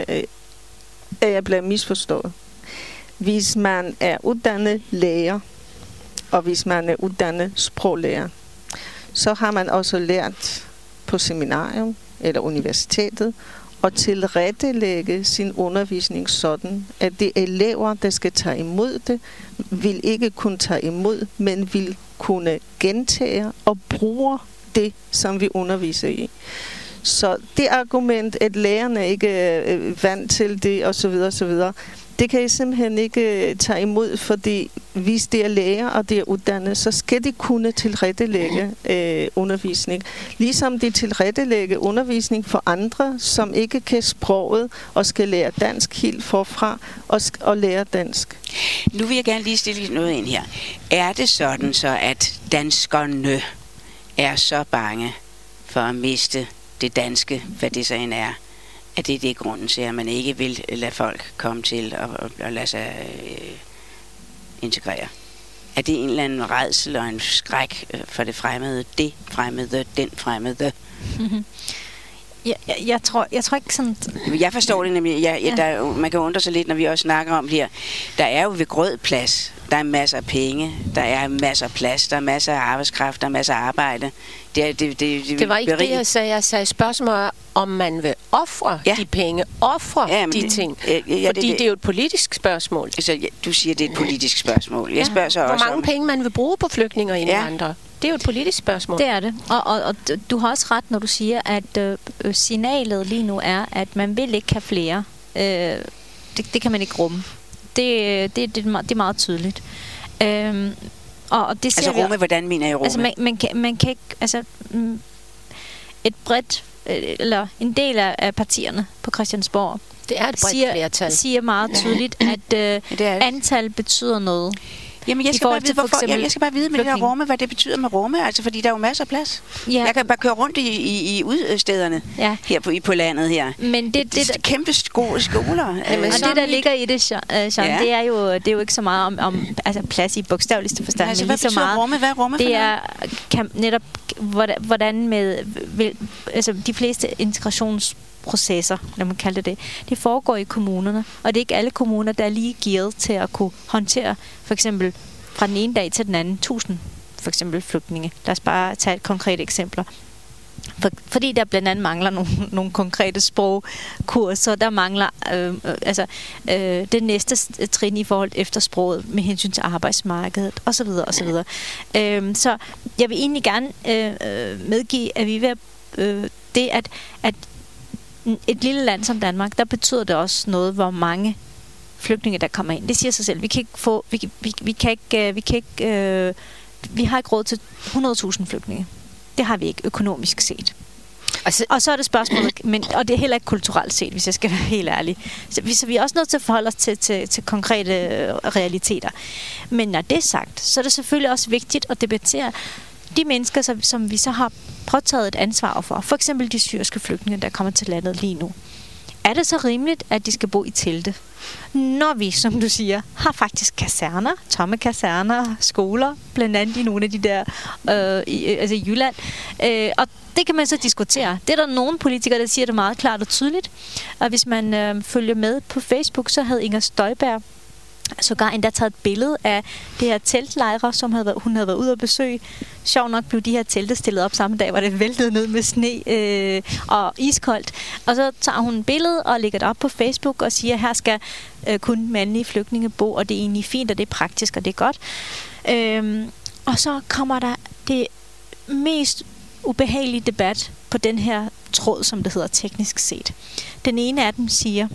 er jeg blevet misforstået. Hvis man er uddannet lærer, og hvis man er uddannet sproglærer, så har man også lært på seminarium eller universitetet at tilrettelægge sin undervisning sådan, at de elever, der skal tage imod det, vil ikke kun tage imod, men vil kunne gentage og bruge det, som vi underviser i. Så det argument, at lærerne ikke er vant til det osv. osv., det kan jeg simpelthen ikke tage imod, fordi hvis det er lærer og det er uddannet, så skal de kunne tilrettelægge øh, undervisning. Ligesom de tilrettelægge undervisning for andre, som ikke kan sproget og skal lære dansk helt forfra og, og lære dansk. Nu vil jeg gerne lige stille noget ind her. Er det sådan så, at danskerne er så bange for at miste det danske, hvad det så end er, at det er det grunden til, at man ikke vil lade folk komme til og, og, og lade sig øh, integrere? Er det en eller anden rædsel og en skræk for det fremmede, det fremmede, den fremmede? Mm-hmm. Jeg, jeg, jeg, tror, jeg tror ikke sådan... Jeg forstår det nemlig. Jeg, jeg, der, man kan undre sig lidt, når vi også snakker om det her. Der er jo ved Grød plads. Der er masser af penge. Der er masser af plads. Der er masser af arbejdskraft. Der er masser af arbejde. Det, er, det, det, det, det var ikke berig. det, jeg sagde. Jeg sagde spørgsmål om man vil ofre ja. de penge, ofre ja, de det, ting. Ja, ja, Fordi det, det, det er jo et politisk spørgsmål. Altså, ja, du siger, det er et politisk spørgsmål. Jeg spørger så Hvor også mange om, penge man vil bruge på flygtninge og indvandrere. Ja. Det er jo et politisk spørgsmål. Det er det. Og, og, og du har også ret, når du siger, at øh, signalet lige nu er, at man vil ikke have flere. Øh, det, det kan man ikke rumme. Det, det, det, det er meget tydeligt. Øh, og, og det ser altså vi, rumme, hvordan mener jeg rumme? Altså man, man, kan, man kan ikke... Altså, et bredt, eller en del af, af partierne på Christiansborg, det er et bredt siger, flertal. siger meget tydeligt, at øh, ja, antal betyder noget. Jamen, jeg skal, bare vide, hvorfor, jeg, jeg skal bare vide med det der rumme, hvad det betyder med rumme, altså fordi der er jo masser af plads. Ja. Jeg kan bare køre rundt i, i, i udstederne ja. her på, i, på landet her. Men det, det, det, det kæmpe sko- skoler. Jamen, og det, der ligger i det, Jean, ja. det, er jo, det er jo ikke så meget om, om altså plads i bogstaveligste forstand. Ja, altså, men hvad lige så meget, rumme? Hvad er rumme det for er kan, netop, hvordan med vil, altså, de fleste integrationsprocesser, lad mig kalde det det, det foregår i kommunerne, og det er ikke alle kommuner, der er lige gearet til at kunne håndtere for eksempel fra den ene dag til den anden, tusind for eksempel flygtninge. Lad os bare tage et konkret eksempel. For, fordi der blandt andet mangler nogle, nogle konkrete sprogkurser, der mangler øh, øh, altså, øh, det næste trin i forhold efter sproget med hensyn til arbejdsmarkedet osv. osv. Øh, så jeg vil egentlig gerne øh, medgive, at vi er ved øh, det, at, at et lille land som Danmark, der betyder det også noget, hvor mange flygtninge, der kommer ind. Det siger sig selv. Vi kan ikke få, vi, vi, vi kan ikke, vi kan ikke, øh, vi har ikke råd til hundrede tusind flygtninge. Det har vi ikke økonomisk set. Altså, og så er det spørgsmålet, men, og det er heller ikke kulturelt set, hvis jeg skal være helt ærlig. Så vi, så vi er også nødt til at forholde os til, til, til konkrete realiteter. Men når det er sagt, så er det selvfølgelig også vigtigt at debattere de mennesker, som, som vi så har påtaget et ansvar for. For eksempel de syriske flygtninge, der kommer til landet lige nu. Er det så rimeligt, at de skal bo i telte? Når vi, som du siger, har faktisk kaserner, tomme kaserner, skoler, blandt andet i nogle af de der, øh, i, altså i Jylland. Øh, og det kan man så diskutere. Det er der nogle politikere, der siger det meget klart og tydeligt. Og hvis man øh, følger med på Facebook, så havde Inger Støjberg sågar endda taget et billede af det her teltlejre, som havde været, hun havde været ude at besøge. Sjov nok blev de her telte stillet op samme dag, hvor det væltede ned med sne øh, og iskoldt. Og så tager hun et billede og lægger det op på Facebook og siger, at her skal øh, kun mandlige flygtninge bo, og det er egentlig fint, og det er praktisk, og det er godt. Øhm, og så kommer der det mest ubehagelige debat på den her tråd, som det hedder teknisk set. Den ene af dem siger,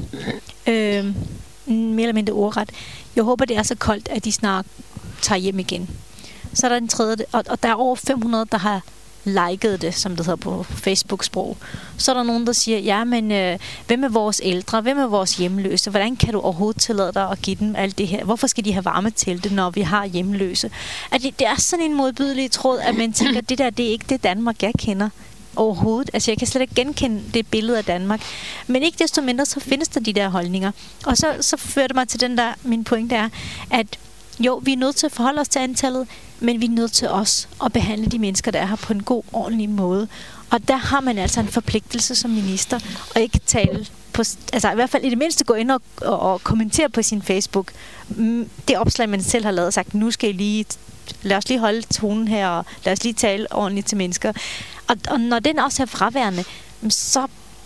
øh, mere eller mindre ordret, jeg håber, det er så koldt, at de snart tager hjem igen. Så er der en tredje, og, og der er over fem hundrede, der har liket det, som det hedder på Facebook-sprog. Så er der nogen, der siger, ja, men øh, hvem er vores ældre? Hvem er vores hjemløse? Hvordan kan du overhovedet tillade dig at give dem alt det her? Hvorfor skal de have varmetelte, når vi har hjemløse? At det, det er sådan en modbydelig tråd, at man tænker, det der, det er ikke det Danmark, jeg kender overhovedet. Altså, jeg kan slet ikke genkende det billede af Danmark. Men ikke desto mindre, så findes der de der holdninger. Og så, så fører det mig til den der, min pointe er, at jo, vi er nødt til at forholde os til antallet, men vi er nødt til også at behandle de mennesker, der er her på en god, ordentlig måde. Og der har man altså en forpligtelse som minister, og ikke tale på, altså i hvert fald i det mindste gå ind og, og, og kommentere på sin Facebook. Det opslag, man selv har lavet og sagt, nu skal I lige, lad os lige holde tonen her, og lad os lige tale ordentligt til mennesker. Og, og når den også er fraværende, så,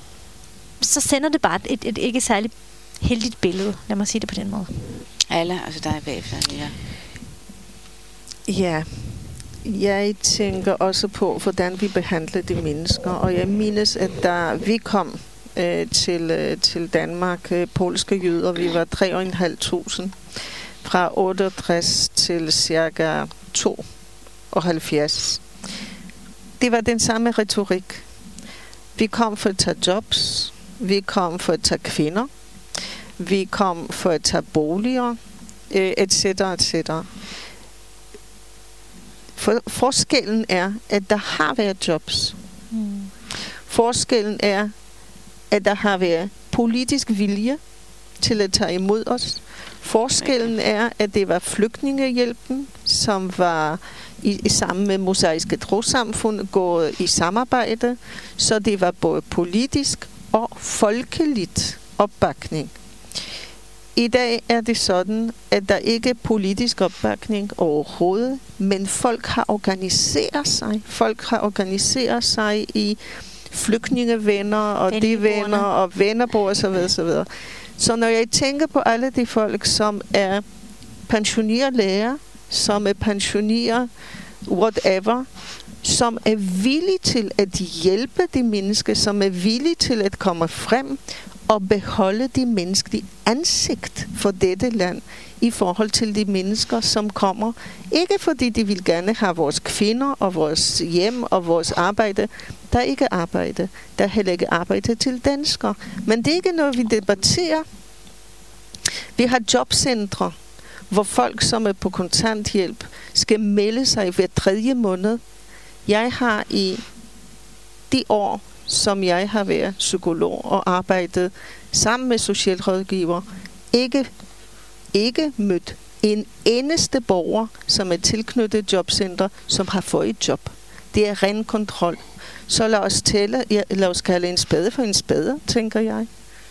så sender det bare et, et, et ikke særligt heldigt billede. Lad mig sige det på den måde. Alle, altså dig bagefter, ja. Ja, jeg tænker også på, hvordan vi behandler de mennesker. Og jeg mindes, at da vi kom øh, til, øh, til Danmark, øh, polske jøder, vi var tre tusind fem hundrede fra otteogtres til cirka tooghalvfjerds. Det var den samme retorik. Vi kom for at tage jobs, vi kom for at tage kvinder, vi kom for at tage boliger, øh, et cetera et cetera. For, forskellen er, at der har været jobs. Mm. Forskellen er, at der har været politisk vilje til at tage imod os. Forskellen er, at det var flygtningehjælpen, som var i, i sammen med Mosaiske Trossamfund gået i samarbejde, så det var både politisk og folkeligt opbakning. I dag er det sådan, at der ikke er politisk opbakning overhovedet, men folk har organiseret sig. Folk har organiseret sig i flygtningevenner og de venner og vennerbord og så videre, så videre. Så når jeg tænker på alle de folk, som er pensionerede læger, som er pensionerede whatever, som er villige til at hjælpe de mennesker, som er villige til at komme frem og beholde de menneskelige ansigt for dette land i forhold til de mennesker, som kommer. Ikke fordi de vil gerne have vores kvinder og vores hjem og vores arbejde. Der er ikke arbejde. Der er heller ikke arbejde til danskere. Men det er ikke noget, vi debatterer. Vi har jobcentre, hvor folk, som er på kontanthjælp, skal melde sig hver tredje måned. Jeg har i de år, som jeg har været psykolog og arbejdet sammen med socialrådgiver, ikke, ikke mødt en eneste borger, som er tilknyttet jobcenter, som har fået et job. Det er ren kontrol. Så lad os, tælle, ja, lad os kalde en spade for en spade, tænker jeg.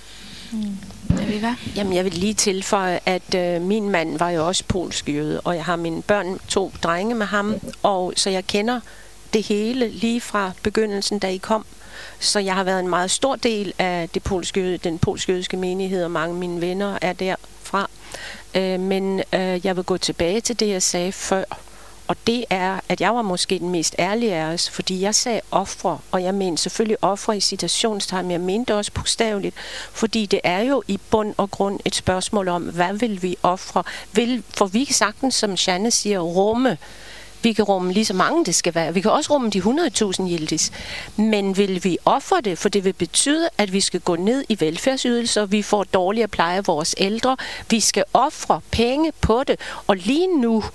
Mm. Jamen, jeg vil lige tilføje, at øh, min mand var jo også polsk jøde, og jeg har mine børn, to drenge med ham, og så jeg kender det hele lige fra begyndelsen, da I kom. Så jeg har været en meget stor del af det polske, den polsk-jødiske menighed, og mange af mine venner er derfra. Øh, men øh, jeg vil gå tilbage til det, jeg sagde før. Og det er, at jeg var måske den mest ærlige af os, fordi jeg sagde ofre, og jeg mener selvfølgelig ofre i citationstegn, men jeg mente også bogstaveligt, fordi det er jo i bund og grund et spørgsmål om, hvad vil vi ofre? Vil, for vi kan sagtens, som Jeanne siger, rumme. Vi kan rumme lige så mange, det skal være. Vi kan også rumme de hundrede tusind Yildiz. Men vil vi ofre det? For det vil betyde, at vi skal gå ned i velfærdsydelser. Vi får dårligere pleje af vores ældre. Vi skal ofre penge på det. Og lige nu,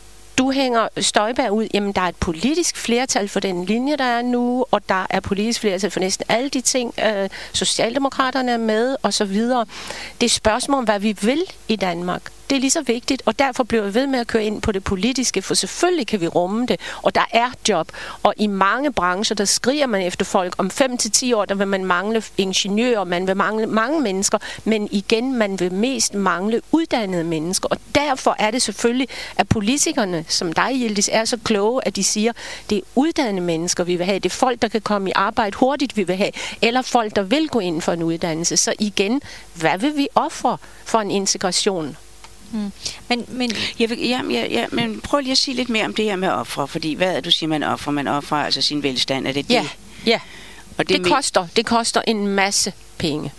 du hænger Støjberg ud, jamen der er et politisk flertal for den linje, der er nu, og der er politisk flertal for næsten alle de ting, øh, Socialdemokraterne er med, og så videre. Det er spørgsmål om, hvad vi vil i Danmark. Det er lige så vigtigt, og derfor bliver vi ved med at køre ind på det politiske, for selvfølgelig kan vi rumme det, og der er job. Og i mange brancher, der skriger man efter folk. Om fem til ti år, der vil man mangle ingeniører, man vil mangle mange mennesker, men igen, man vil mest mangle uddannede mennesker. Og derfor er det selvfølgelig, at politikerne, som dig, Yildiz, er så kloge, at de siger, det er uddannede mennesker, vi vil have. Det er folk, der kan komme i arbejde hurtigt, vi vil have. Eller folk, der vil gå ind for en uddannelse. Så igen, hvad vil vi ofre for en integration? Mm. Men, men, jeg vil, ja, ja, ja, men prøv lige at sige lidt mere om det her med ofre, fordi hvad er det, du siger, man offrer? Man offrer altså sin velstand, er det det? Ja, ja. Og det, det, med... koster, det koster en masse penge.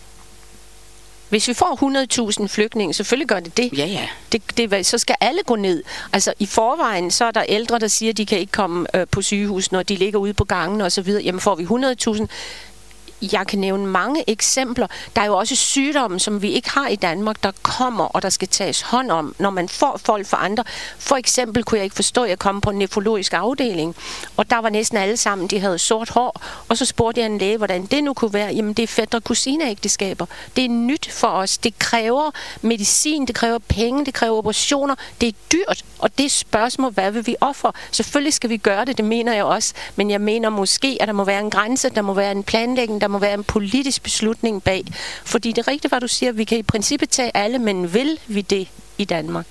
Hvis vi får hundrede tusind flygtninge, selvfølgelig gør det det. Ja, ja. Det, det. Så skal alle gå ned. Altså i forvejen, så er der ældre, der siger, at de kan ikke komme øh, på sygehus, når de ligger ude på gangen og så videre. Jamen får vi hundrede tusind... Jeg kan nævne mange eksempler. Der er jo også sygdomme, som vi ikke har i Danmark, der kommer, og der skal tages hånd om, når man får folk for andre. For eksempel kunne jeg ikke forstå, at jeg kom på en nefrologisk afdeling, og der var næsten alle sammen, de havde sort hår, og så spurgte jeg en læge, hvordan det nu kunne være. Jamen, det er fætre kusineægteskaber. Det er nyt for os. Det kræver medicin, det kræver penge, det kræver operationer. Det er dyrt, og det er spørgsmål, hvad vil vi ofre? Selvfølgelig skal vi gøre det, det mener jeg også, men jeg mener måske, at der må være en grænse, der må være en planlægning, der må være en politisk beslutning bag. Fordi det er rigtigt, hvad du siger, vi kan i princippet tage alle, men vil vi det i Danmark?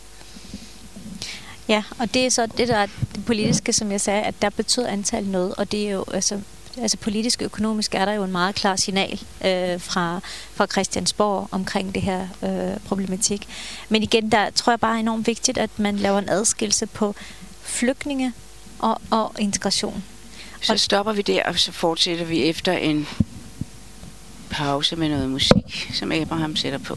Ja, og det er så det, der er det politiske, som jeg sagde, at der betyder antal noget, og det er jo, altså, altså politisk og økonomisk er der jo en meget klar signal øh, fra, fra Christiansborg omkring det her øh, problematik. Men igen, der tror jeg bare er enormt vigtigt, at man laver en adskillelse på flygtninge og, og integration. Så stopper vi der, og så fortsætter vi efter en pause med noget musik, som Abraham sætter på.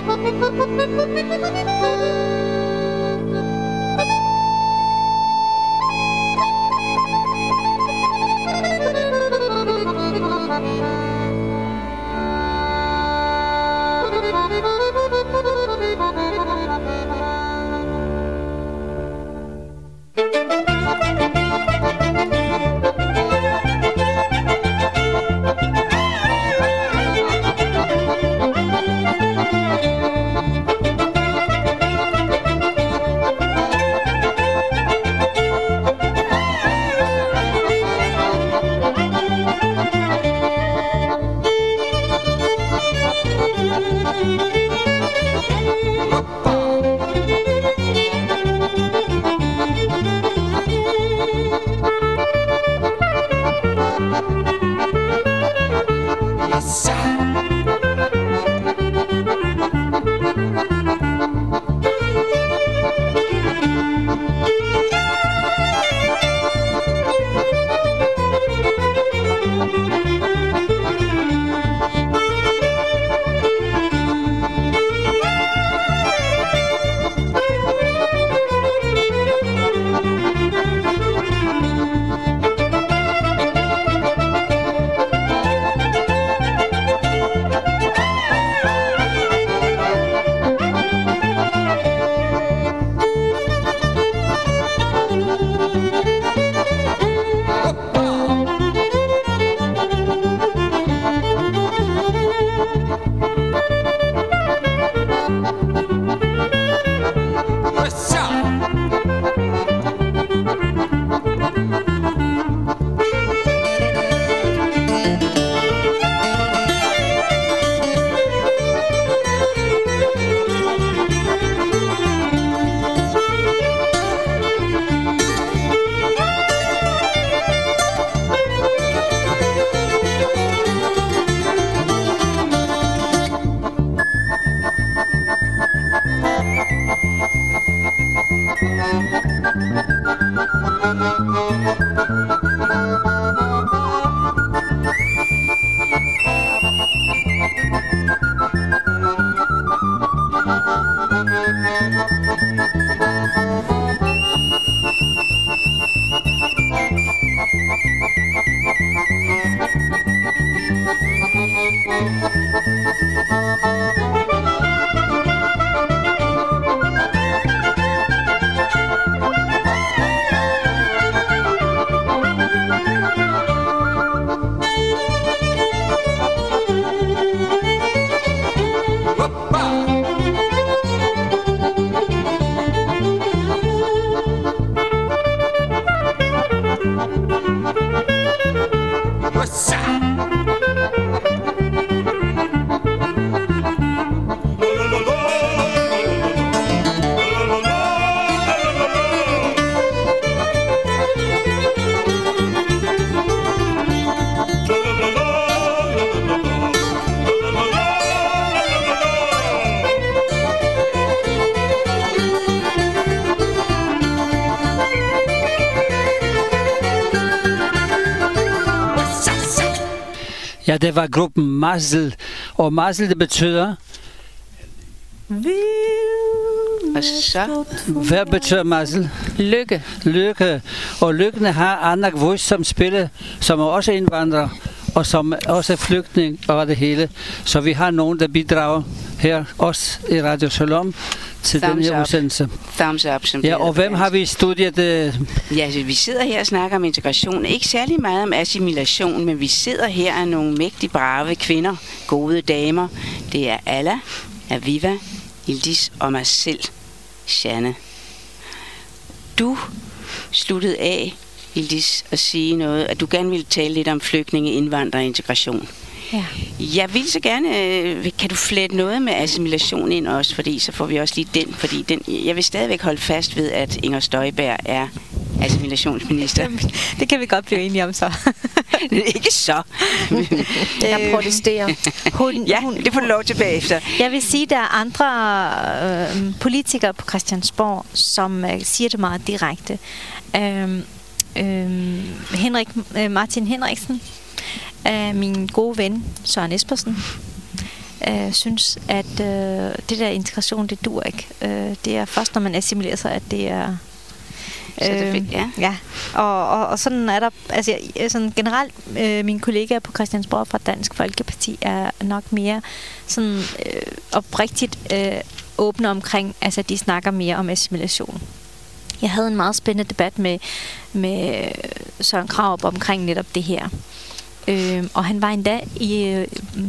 Ja, det var gruppen Mazel, og Mazel, det betyder... Og så? Hvad betyder Mazel? Lykke. Lykke. Og Lykken har Anak Voice, som spiller, som er også indvandrer, og som også er flygtning og det hele. Så vi har nogen, der bidrager her, også i Radio Shalom, til Thumbs den her up. udsendelse. Thumbs up, som Ja, og hvem har vi i studiet? Uh... Ja, altså, vi sidder her og snakker om integration. Ikke særlig meget om assimilation, men vi sidder her af nogle mægtig brave kvinder, gode damer. Det er Alla, Aviva, Ildis og mig selv, Shanne. Du sluttede af, Ildis, at sige noget, at du gerne ville tale lidt om flygtninge, indvandrere og integration. Ja. Jeg vil så gerne, øh, kan du flette noget med assimilation ind også, fordi så får vi også lige den, fordi den, jeg vil stadigvæk holde fast ved, at Inger Støjberg er assimilationsminister. Det kan vi godt blive enige om så. Ikke så. Jeg protesterer. Hun, Ja, hun, det får du lov til bagefter. Jeg vil sige, at der er andre øh, politikere på Christiansborg, som øh, siger det meget direkte. Øh, øh, Henrik, øh, Martin Henriksen, øh, min gode ven Søren Espersen, øh, synes, at øh, det der integration, det dur ikke. Øh, det er først, når man assimilerer sig, at det er... Så det fik, ja. ja. Og, og, og sådan er der, altså sådan generelt, øh, mine kollegaer på Christiansborg fra Dansk Folkeparti er nok mere sådan øh, oprigtigt øh, åbne omkring, altså de snakker mere om assimilation. Jeg havde en meget spændende debat med, med Søren Krarup omkring netop det her. Øh, og han var endda i... Øh,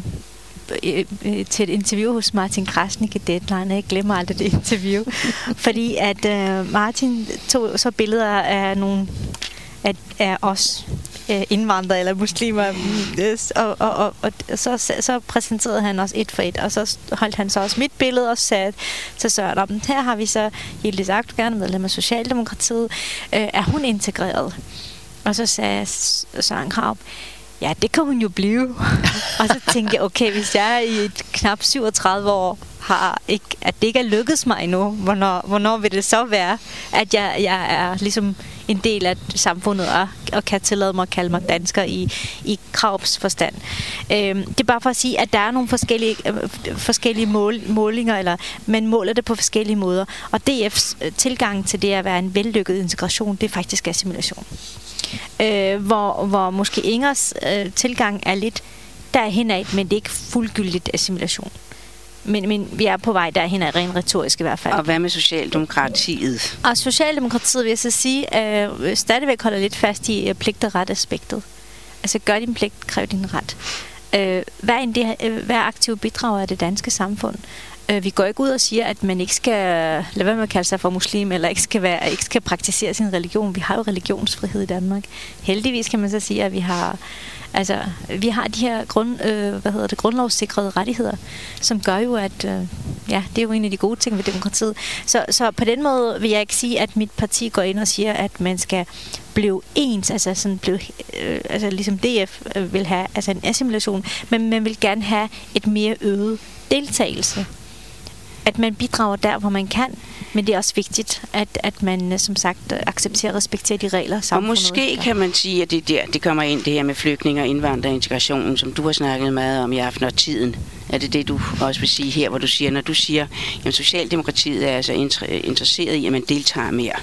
til et interview hos Martin Krasnik i Deadline. Jeg glemmer aldrig det interview. Fordi at uh, Martin tog så billeder af nogle af, af os uh, indvandrere eller muslimer, og, og, og, og så, så præsenterede han os et for et, og så holdt han så også mit billede og sagde til Søren om, her har vi så Yildiz Akdogan, medlem af Socialdemokratiet. Uh, er hun integreret? Og så sagde Søren Krarup, ja, det kan hun jo blive. Og så tænkte jeg, okay, hvis jeg i et knap syvogtredive år har ikke, at det ikke er lykkedes mig endnu, hvornår, hvornår vil det så være, at jeg, jeg er ligesom en del af samfundet og, og kan tillade mig at kalde mig dansker i, i Krarups forstand. Øhm, det er bare for at sige, at der er nogle forskellige, øh, forskellige mål, målinger, eller man måler det på forskellige måder. Og D F's tilgang til det at være en vellykket integration, det er faktisk assimilation. Øh, hvor, hvor måske Ingers øh, tilgang er lidt derhen af, men det er ikke fuldgyldigt assimilation. Men, men vi er på vej derhen af, rent retorisk i hvert fald. Og hvad med Socialdemokratiet? Og Socialdemokratiet vil jeg så sige, øh, stadigvæk holder lidt fast i øh, pligt- og ret-aspektet. Altså gør din pligt, kræv din ret. Øh, vær, en del, øh, vær aktiv bidrager af det danske samfund. Vi går ikke ud og siger, at man ikke skal lade være med at kalde sig for muslim, eller ikke skal, være, ikke skal praktisere sin religion. Vi har jo religionsfrihed i Danmark. Heldigvis kan man så sige, at vi har, altså, vi har de her grund, øh, hvad hedder det, grundlovssikrede rettigheder, som gør jo, at øh, ja, det er jo en af de gode ting ved demokratiet. Så, så på den måde vil jeg ikke sige, at mit parti går ind og siger, at man skal blive ens, altså sådan blive, øh, altså ligesom D F vil have, altså en assimilation, men man vil gerne have et mere øget deltagelse. At man bidrager der, hvor man kan, men det er også vigtigt, at, at man som sagt accepterer og respekterer de regler. Og måske kan man sige, at det, der, det kommer ind det her med flygtninge og indvandrere og integrationen, som du har snakket meget om i aften og tiden. Er det det, du også vil sige her, hvor du siger, når du siger, at Socialdemokratiet er altså interesseret i, at man deltager mere?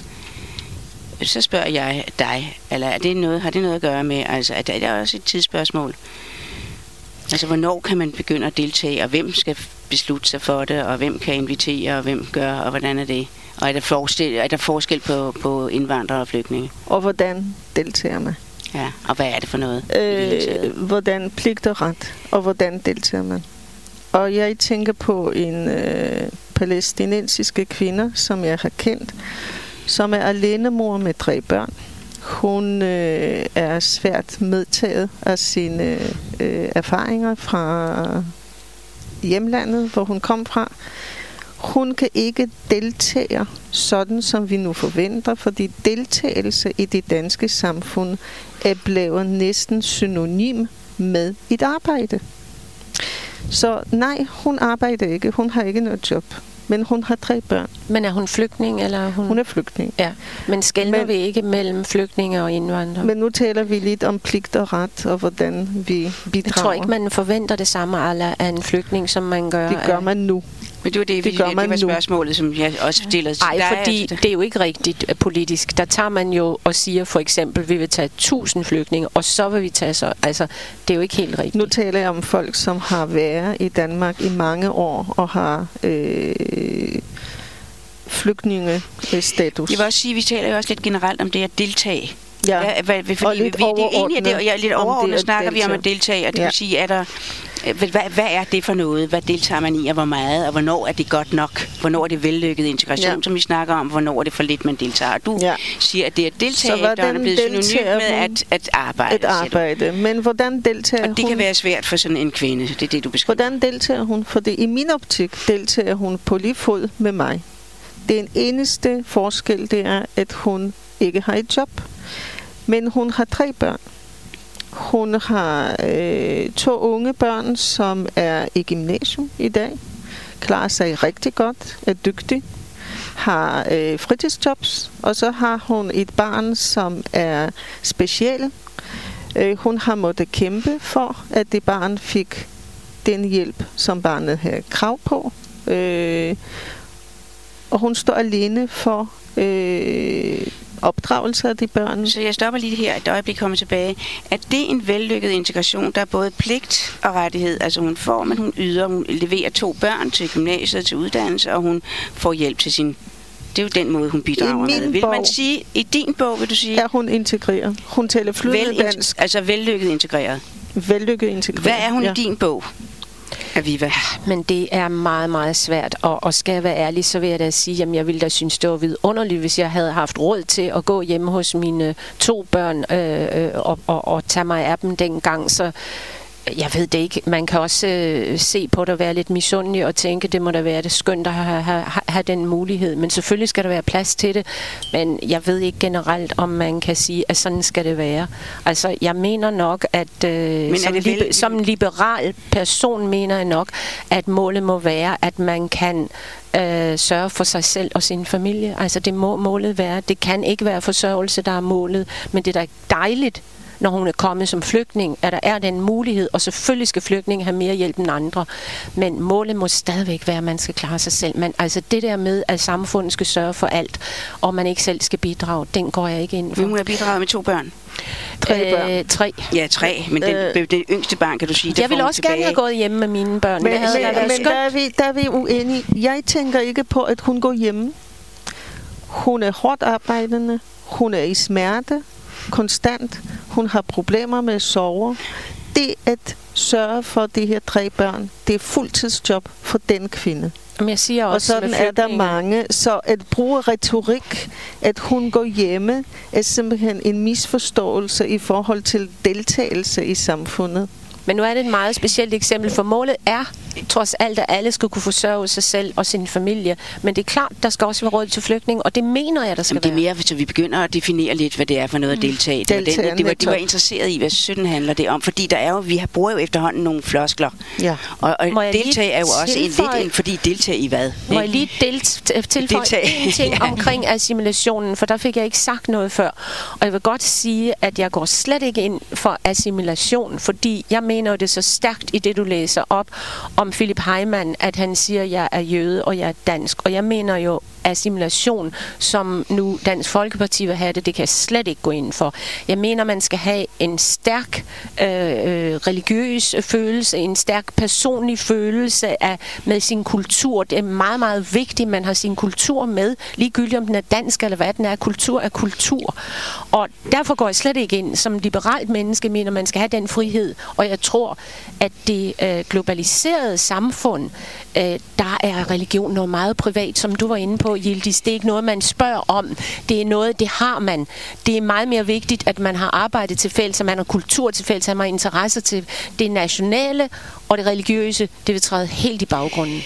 Så spørger jeg dig, eller er det noget, har det noget at gøre med, altså er det også et tidsspørgsmål? Altså, hvornår kan man begynde at deltage, og hvem skal beslutte sig for det, og hvem kan invitere, og hvem gør, og hvordan er det? Og er der forskel, er der forskel på, på indvandrere og flygtninge? Og hvordan deltager man? Ja, og hvad er det for noget? Øh, hvordan pligt og ret, og hvordan deltager man? Og jeg tænker på en øh, palæstinensiske kvinde, som jeg har kendt, som er alenemor med tre børn. Hun øh, er svært medtaget af sine øh, erfaringer fra hjemlandet, hvor hun kom fra. Hun kan ikke deltage sådan, som vi nu forventer, fordi deltagelse i det danske samfund er blevet næsten synonym med et arbejde. Så nej, hun arbejder ikke. Hun har ikke noget job. Men hun har tre børn. Men er hun flygtning, eller er hun... Hun er flygtning. Ja, men skelner vi ikke mellem flygtninge og indvandrere? Men nu taler vi lidt om pligt og ret, og hvordan vi bidrager. Jeg tror ikke, man forventer det samme af en flygtning, som man gør... Det gør man nu. Men det var, det, det, det, det var spørgsmålet, som jeg også stillede til dig. Nej, fordi altså det. det er jo ikke rigtigt politisk. Der tager man jo og siger for eksempel, vi vil tage tusind flygtninge, og så vil vi tage så... Altså, det er jo ikke helt rigtigt. Nu taler jeg om folk, som har været i Danmark i mange år, og har øh, flygtningestatus. Jeg vil også sige, vi taler jo også lidt generelt om det at deltage. Ja, ja fordi og lidt vi, vi, er enige, det, og ja, lidt overordnet snakker vi om at deltage, og det ja. vil sige, er der... Hvad, hvad er det for noget? Hvad deltager man i, og hvor meget? Og hvornår er det godt nok? Hvornår er det vellykket integration, ja. som vi snakker om? Hvornår er det for lidt, man deltager? Du ja. siger, at det at deltage, der er blevet synonymt med at, at arbejde. Et arbejde. Men hvordan deltager hun? Og det hun? kan være svært for sådan en kvinde. Det er det, du beskriver. Hvordan deltager hun? Fordi i min optik deltager hun på lige fod med mig. Den eneste forskel, det er, at hun ikke har et job. Men hun har tre børn. Hun har øh, to unge børn, som er i gymnasium i dag. Klarer sig rigtig godt, er dygtig. Har øh, fritidsjobs. Og så har hun et barn, som er speciel. Øh, hun har måttet kæmpe for, at det barn fik den hjælp, som barnet har krav på. Øh, og hun står alene for øh, opdragelse af de børn. Så jeg stopper lige her et øjeblik, kommer tilbage. Er det en vellykket integration, der er både pligt og rettighed? Altså hun får, men hun yder, hun leverer to børn til gymnasiet, til uddannelse, og hun får hjælp til sin... Det er jo den måde, hun bidrager med. Vil bog, man sige, i din bog, vil du sige... Er hun integreret. Hun taler flydende dansk. Altså vellykket integreret. Vellykket integreret. Hvad er hun ja. i din bog, Aviva? Men det er meget, meget svært. Og, og skal jeg være ærlig, så vil jeg da sige, at jeg ville da synes, det var vidunderligt, hvis jeg havde haft råd til at gå hjemme hos mine to børn øh, øh, og, og, og tage mig af dem dengang. Så jeg ved det ikke. Man kan også øh, se på det og være lidt misundelig og tænke, det må da være det skønt at have, have, have den mulighed. Men selvfølgelig skal der være plads til det. Men jeg ved ikke generelt, om man kan sige, at sådan skal det være. Altså, jeg mener nok, at øh, som, vel... liber, som en liberal person mener jeg nok, at målet må være, at man kan øh, sørge for sig selv og sin familie. Altså, det må målet være. Det kan ikke være forsørgelse, der er målet. Men det er da dejligt, når hun er kommet som flygtning, at der er den mulighed, og selvfølgelig skal flygtninge have mere hjælp end andre. Men målet må stadigvæk være, at man skal klare sig selv. Men altså det der med, at samfundet skal sørge for alt, og man ikke selv skal bidrage, den går jeg ikke ind for. Men hun har bidraget med to børn. Tre børn. Øh, tre. Ja, tre. Men den, øh, det yngste barn, kan du sige, jeg vil også tilbage. Gerne have gået hjemme med mine børn. Men, det havde men, men der, er vi, der er vi uenige. Jeg tænker ikke på, at hun går hjemme. Hun er hårdt arbejdende. Hun er i smerte. Konstant. Hun har problemer med at sove. Det at sørge for de her tre børn, det er fuldtidsjob for den kvinde. Men jeg siger også, og sådan er der mange. Så at bruge retorik, at hun går hjemme, er simpelthen en misforståelse i forhold til deltagelse i samfundet. Men nu er det et meget specielt eksempel, for målet er trods alt, at alle skal kunne forsørge sig selv og sin familie. Men det er klart, der skal også være råd til flygtninge, og det mener jeg, der skal Jamen, det er være. mere, så vi begynder at definere lidt, hvad det er for noget at deltage. Det var, den, det var, de var interesseret i, hvad sytten handler det om, fordi der er jo, vi har bruger jo efterhånden nogle floskler. Ja. Og, og deltage er jo også en, lidt en, fordi deltage i hvad? Må jeg lige delt, tilføje en ting ja. omkring assimilationen, for der fik jeg ikke sagt noget før. Og jeg vil godt sige, at jeg går slet ikke ind for assimilation, fordi jeg mener jo det så stærkt i det, du læser op om Philip Heimann, at han siger, at jeg er jøde, og jeg er dansk. Og jeg mener jo assimilation, som nu Dansk Folkeparti vil have det, det kan jeg slet ikke gå ind for. Jeg mener, man skal have en stærk øh, religiøs følelse, en stærk personlig følelse af, med sin kultur. Det er meget, meget vigtigt, at man har sin kultur med, ligegyldigt om den er dansk eller hvad den er. Kultur er kultur. Og derfor går jeg slet ikke ind. Som liberalt menneske mener, man skal have den frihed. Og jeg tror, at det øh, globaliserede samfund, øh, der er religion noget meget privat, som du var inde på, Yildiz. Det er ikke noget, man spørger om. Det er noget, det har man. Det er meget mere vigtigt, at man har arbejdet til fælles, at man har kultur til fælles, at man har interesser til det nationale og det religiøse. Det vil træde helt i baggrunden.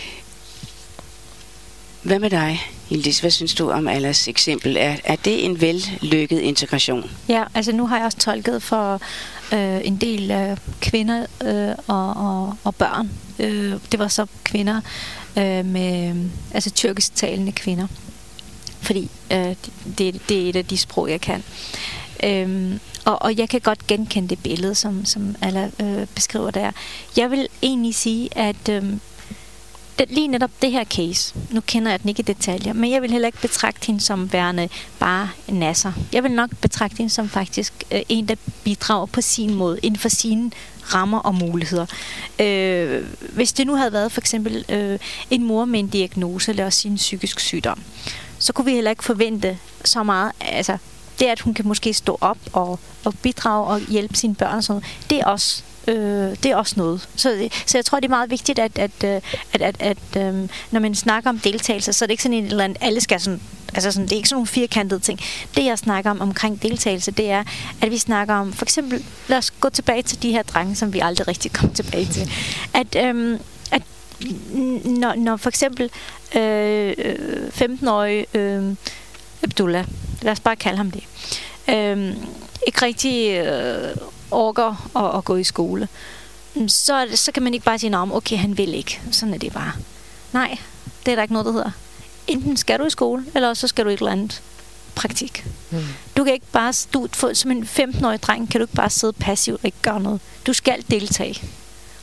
Hvad med dig, Yildiz? Hvad synes du om Allahs eksempel? Er, er det en vellykket integration? Ja, altså nu har jeg også tolket for øh, en del øh, kvinder øh, og, og, og børn. Øh, det var så kvinder øh, med altså tyrkisktalende kvinder. Fordi øh, det, det er et af de sprog, jeg kan. Øhm, og, og jeg kan godt genkende det billede, som, som Allah øh, beskriver der. Jeg vil egentlig sige, at øh, det, lige netop det her case, nu kender jeg den ikke i detaljer, men jeg vil heller ikke betragte hende som værende bare nasser. Jeg vil nok betragte hende som faktisk øh, en, der bidrager på sin måde, inden for sine rammer og muligheder. Øh, hvis det nu havde været for eksempel øh, en mor med en diagnose, eller også en psykisk sygdom, så kunne vi heller ikke forvente så meget, altså det at hun kan måske stå op og, og bidrage og hjælpe sine børn og sådan noget, det er også Øh, det er også noget. Så, så jeg tror, det er meget vigtigt, at, at, at, at, at, at øh, når man snakker om deltagelse, så er det ikke sådan en eller anden, alle skal sådan, altså sådan, det er ikke sådan nogle firkantede ting. Det, jeg snakker om omkring deltagelse, det er, at vi snakker om, for eksempel, lad os gå tilbage til de her drenge, som vi aldrig rigtig kom tilbage til. At, øh, at når, når for eksempel øh, femten-årige øh, Abdullah, lad os bare kalde ham det, øh, ikke rigtig øh, orker at, at gå i skole, så, så kan man ikke bare sige, okay, han vil ikke. Sådan er det bare. Nej, det er der ikke noget, der hedder. Enten skal du i skole, eller så skal du i et eller andet praktik. Mm. Du kan ikke bare, du, for, som en femten-årig dreng, kan du ikke bare sidde passivt og ikke gøre noget. Du skal deltage.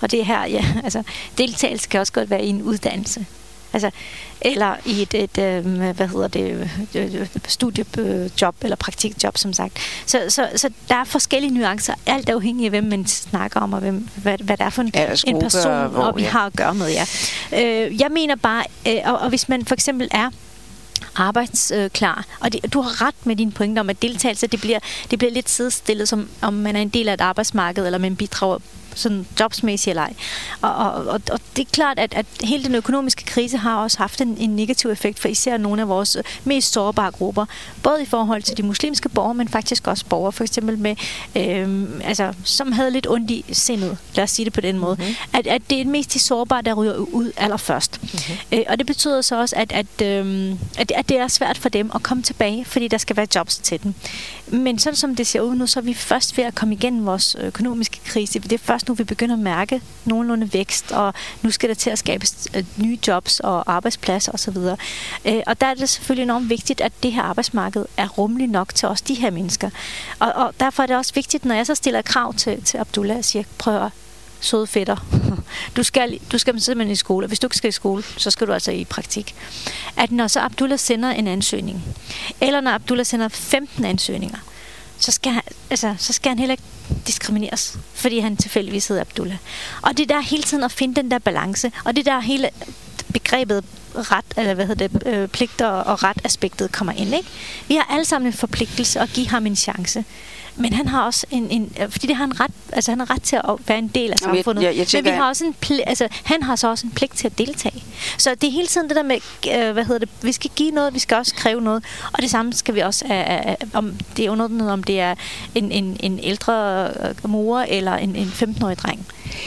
Og det er her, ja, altså deltagelse kan også godt være i en uddannelse. Altså, eller i et, et øh, hvad hedder det, studiejob eller praktikjob, som sagt. Så, så, så der er forskellige nuancer, alt afhængig af, hvem man snakker om, og hvem, hvad, hvad det er for en, ja, en person, og, hvor, og vi ja. har at gøre med, ja. Øh, jeg mener bare, øh, og, og hvis man for eksempel er arbejdsklar, og det, du har ret med dine pointer om, at deltagelse, det bliver, det bliver lidt sidestillet, som om man er en del af et arbejdsmarked, eller man bidrager sådan jobsmæssigt eller ej. Og, og, og, og det er klart, at, at hele den økonomiske krise har også haft en, en negativ effekt for især nogle af vores mest sårbare grupper. Både i forhold til de muslimske borgere, men faktisk også borgere, for eksempel med, øh, altså, som havde lidt ondt i sindet, lad os sige det på den måde. Mm-hmm. At, at det er mest de sårbare, der ryger ud allerførst. Mm-hmm. Øh, og det betyder så også, at, at, øh, at, at det er svært for dem at komme tilbage, fordi der skal være jobs til dem. Men sådan som det ser ud nu, så er vi først ved at komme igennem vores økonomiske krise. Det er først nu, vi begynder at mærke nogenlunde vækst, og nu skal der til at skabes nye jobs og arbejdspladser osv. Og der er det selvfølgelig enormt vigtigt, at det her arbejdsmarked er rummeligt nok til også de her mennesker. Og, og derfor er det også vigtigt, når jeg så stiller krav til, til Abdullah og siger, prøv at søde fætter. Du skal, du skal simpelthen i skole, og hvis du ikke skal i skole, så skal du altså i praktik. At når så Abdullah sender en ansøgning, eller når Abdullah sender femten ansøgninger, så skal han, altså, så skal han heller ikke diskrimineres, fordi han tilfældigvis hedder Abdullah. Og det der hele tiden at finde den der balance, og det der hele begrebet ret, eller hvad hedder det, øh, pligter og ret aspektet kommer ind, ikke? Vi har alle sammen en forpligtelse at give ham en chance. Men han har også en, en fordi det har en ret, altså han har ret til at være en del af samfundet. Jeg, jeg, jeg men vi har også en pl- altså han har så også en pligt til at deltage. Så det er hele tiden det der med øh, hvad hedder det, vi skal give noget, vi skal også kræve noget, og det samme skal vi også øh, øh, om det er underordnet, om det er en en en ældre mor eller en en femten-årig dreng.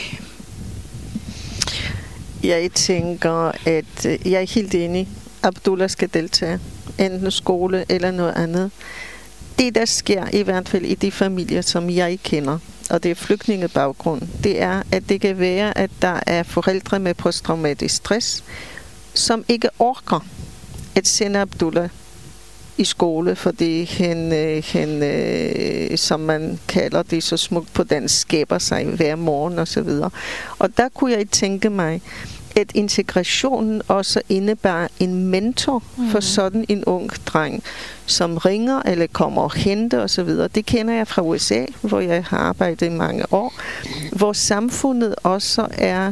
Jeg tænker, at jeg er helt enig. Abdullah skal deltage, enten skole eller noget andet. Det, der sker i hvert fald i de familier, som jeg kender, og det er flygtningebaggrund, det er, at det kan være, at der er forældre med posttraumatisk stress, som ikke orker at sende Abdullah i skole, fordi han, han som man kalder det så smukt på dansk, skaber sig hver morgen osv. Og der kunne jeg tænke mig, at integrationen også indebærer en mentor mm. for sådan en ung dreng, som ringer eller kommer og henter osv. Det kender jeg fra U S A, hvor jeg har arbejdet i mange år, hvor samfundet også er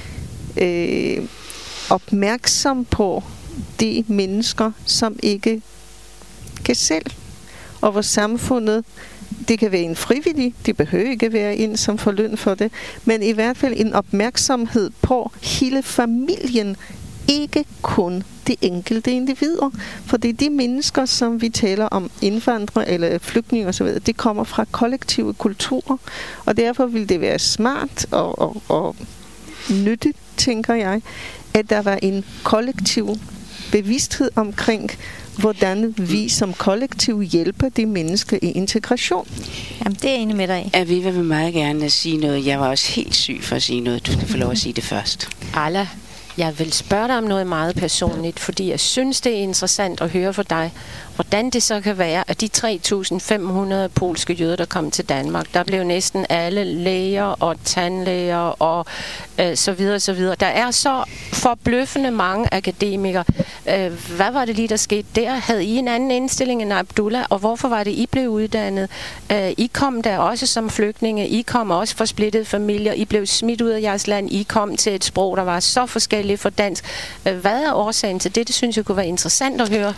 øh, opmærksom på de mennesker, som ikke kan selv, og hvor samfundet, det kan være en frivillig, det behøver ikke være en, som får løn for det, men i hvert fald en opmærksomhed på hele familien, ikke kun de enkelte individer. Fordi de mennesker, som vi taler om, indvandrere eller flygtninge osv., det kommer fra kollektive kulturer, og derfor vil det være smart og, og, og nyttigt, tænker jeg, at der var en kollektiv bevidsthed omkring, hvordan vi som kollektiv hjælper de mennesker i integration. Jamen, det er jeg enig med dig i. Aviva vil meget gerne sige noget. Jeg var også helt syg for at sige noget. Du skal få lov at sige det først. Alla, jeg vil spørge dig om noget meget personligt, fordi jeg synes, det er interessant at høre fra dig, hvordan det så kan være, at de tre tusind fem hundrede polske jøder, der kom til Danmark, der blev næsten alle læger og tandlæger og øh, så videre, så videre. Der er så forbløffende mange akademikere. Øh, hvad var det lige, der skete der? Havde I en anden indstilling end Abdullah, og hvorfor var det, I blev uddannet? Øh, I kom der også som flygtninge, I kom også fra splittede familier, I blev smidt ud af jeres land, I kom til et sprog, der var så forskelligt fra dansk. Øh, hvad er årsagen til det? Det synes jeg kunne være interessant at høre.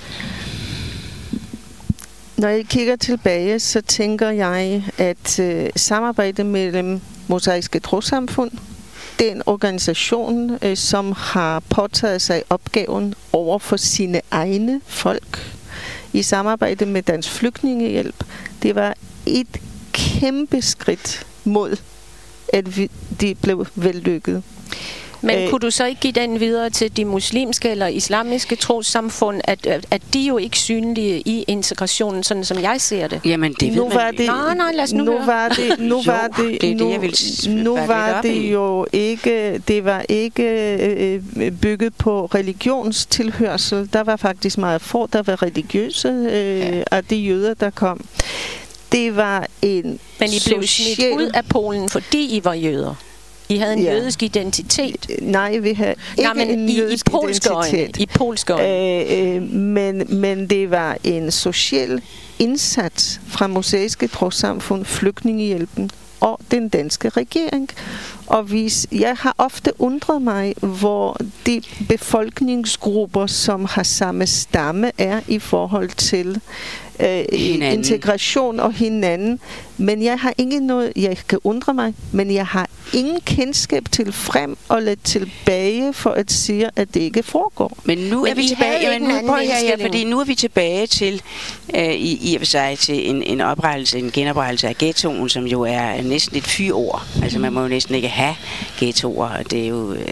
Når jeg kigger tilbage, så tænker jeg, at øh, samarbejdet mellem Mosaiske Trossamfund, det er en organisation, øh, som har påtaget sig opgaven over for sine egne folk i samarbejde med Dansk Flygtningehjælp. Det var et kæmpe skridt mod, at vi, de blev vellykket. Men øh, kunne du så ikke give den videre til de muslimske eller islamiske trossamfund, at, at de jo ikke synlige i integrationen, sådan som jeg ser det? Jamen, det ved nu man var det, nej, nej, lad os nu, nu høre. Var det, nu jo, var det, det er nu, det, jeg vil nu var det jo ikke, det var ikke øh, bygget på religionstilhørsel. Der var faktisk meget få, der var religiøse øh, ja. af de jøder, der kom. Det var en Men I blev smidt ud af Polen, fordi I var jøder? I havde en Ja. jødisk identitet. Nej, vi havde ikke Nej, men en i, i jødisk polske øjne. identitet. I polske øjne. Øh, øh, men, men det var en social indsats fra Mosaiske Trossamfund, Flygtningehjælpen og den danske regering. Og hvis, jeg har ofte undret mig, hvor de befolkningsgrupper, som har samme stamme, er i forhold til øh, integration og hinanden. Men jeg har ikke noget, jeg kan undre mig, men jeg har ingen kendskab til frem og lidt tilbage for at sige, at det ikke foregår. Men nu er Men vi, vi tilbage, havde jamen, ikke en nu, anden prøv her, ja, indstilling. fordi nu er vi tilbage til øh, i, i og for sig til en, en oprettelse, en genoprettelse af ghettoen, som jo er næsten et fyord. Altså man må jo næsten ikke have ghettoer, og det er jo øh,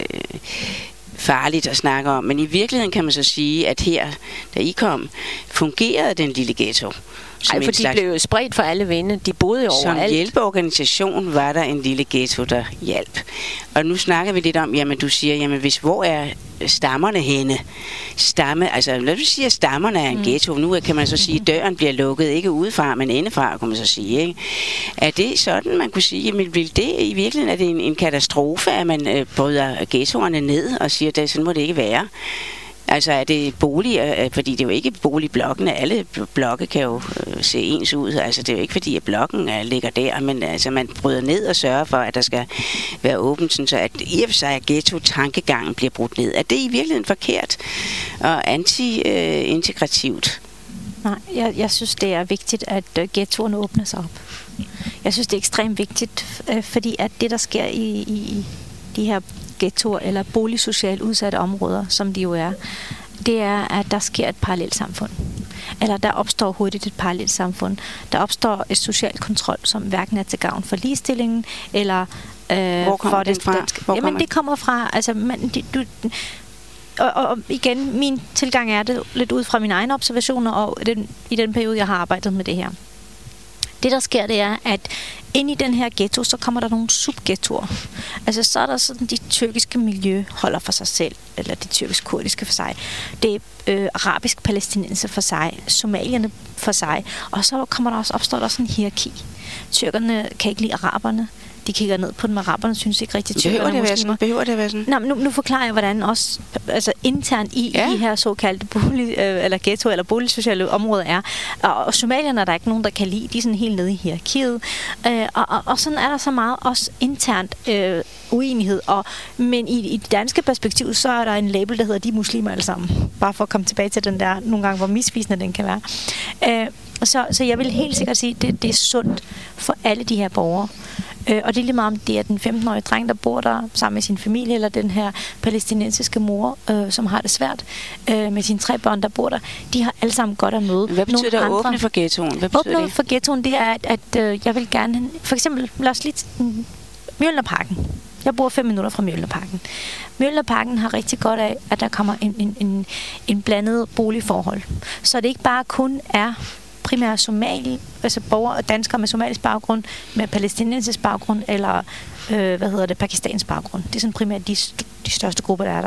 farligt at snakke om. Men i virkeligheden kan man så sige, at her, da I kom, fungerede den lille ghetto. Ej, for de blev jo spredt for alle vinde. De boede jo som overalt. hjælpeorganisation var der en lille ghetto, der hjalp. Og nu snakker vi lidt om, jamen du siger, jamen hvis, hvor er stammerne henne? Stamme, altså lad os sige, at stammerne er en mm. ghetto. Nu kan man så sige, at døren bliver lukket, ikke udefra, men indefra, kan man så sige. Ikke? Er det sådan, man kunne sige, jamen vil det i virkeligheden, er det en, en katastrofe, at man øh, bryder ghettoerne ned og siger, at sådan må det ikke være? Altså er det boliger, fordi det er jo ikke boligblokkene, alle blokke kan jo øh, se ens ud, altså det er jo ikke fordi, at blokken øh, ligger der, men altså man bryder ned og sørger for, at der skal være åbent, sådan så at i og for sig, at ghetto-tankegangen bliver brudt ned. Er det i virkeligheden forkert og anti-integrativt? Nej, jeg, jeg synes, det er vigtigt, at uh, ghettoerne åbner sig op. Jeg synes, det er ekstremt vigtigt, øh, fordi at det, der sker i, i de her ghettoer eller boligsocialt udsatte områder, som de jo er, det er, at der sker et parallelt samfund. Eller der opstår hurtigt et parallelt samfund. Der opstår et social kontrol, som hverken er til gavn for ligestillingen, eller øh, Hvor kommer for den det fra? danske. Hvor Jamen, kommer det kommer fra, altså, man, det, du, og, og igen, min tilgang er det lidt ud fra mine egne observationer, og den, i den periode, jeg har arbejdet med det her. Det, der sker, det er, at ind i den her ghetto, så kommer der nogle subghettoer. Altså, så er der sådan, de tyrkiske miljø holder for sig selv, eller de tyrkisk-kurdiske for sig. Det er øh, arabisk-palæstinenser for sig, somalierne for sig, og så kommer der også, opstår der også en hierarki. Tyrkerne kan ikke lide araberne. De kigger ned på dem, araberne synes ikke rigtig, tyrkerne er muslimer. Behøver det at være sådan? Nå, nu, nu forklarer jeg, hvordan også altså internt i, ja. i de her såkaldte bolig, øh, eller ghetto- eller boligsociale områder er. Og, og somalierne er der ikke nogen, der kan lide. De er sådan helt nede i hierarkiet. Øh, og, og, og sådan er der så meget også internt øh, uenighed. Og, men i, i det danske perspektiv, så er der en label, der hedder de muslimer alle sammen. Bare for at komme tilbage til den der, nogle gange, hvor misvisende den kan være. Øh, så, så jeg vil helt sikkert sige, at det, det er sundt for alle de her borgere. Øh, og det er lige meget om det er den femten-årige dreng, der bor der sammen med sin familie, eller den her palæstinensiske mor, øh, som har det svært øh, med sine tre børn, der bor der. De har alle sammen godt at møde. Hvad betyder det at andre. åbne for ghettoen? Hvad betyder åbne det? for ghettoen, det er, at, at øh, jeg vil gerne... For eksempel, lad os lige... Mm, Mjølnerparken. Jeg bor fem minutter fra Mjølnerparken. Mjølnerparken har rigtig godt af, at der kommer en, en, en, en blandet boligforhold. Så det ikke bare kun er primært somali, altså borgere og danskere med somalisk baggrund, med palæstinensisk baggrund, eller øh, hvad hedder det, pakistansk baggrund. Det er sådan primært de, st- de største grupper, der er der.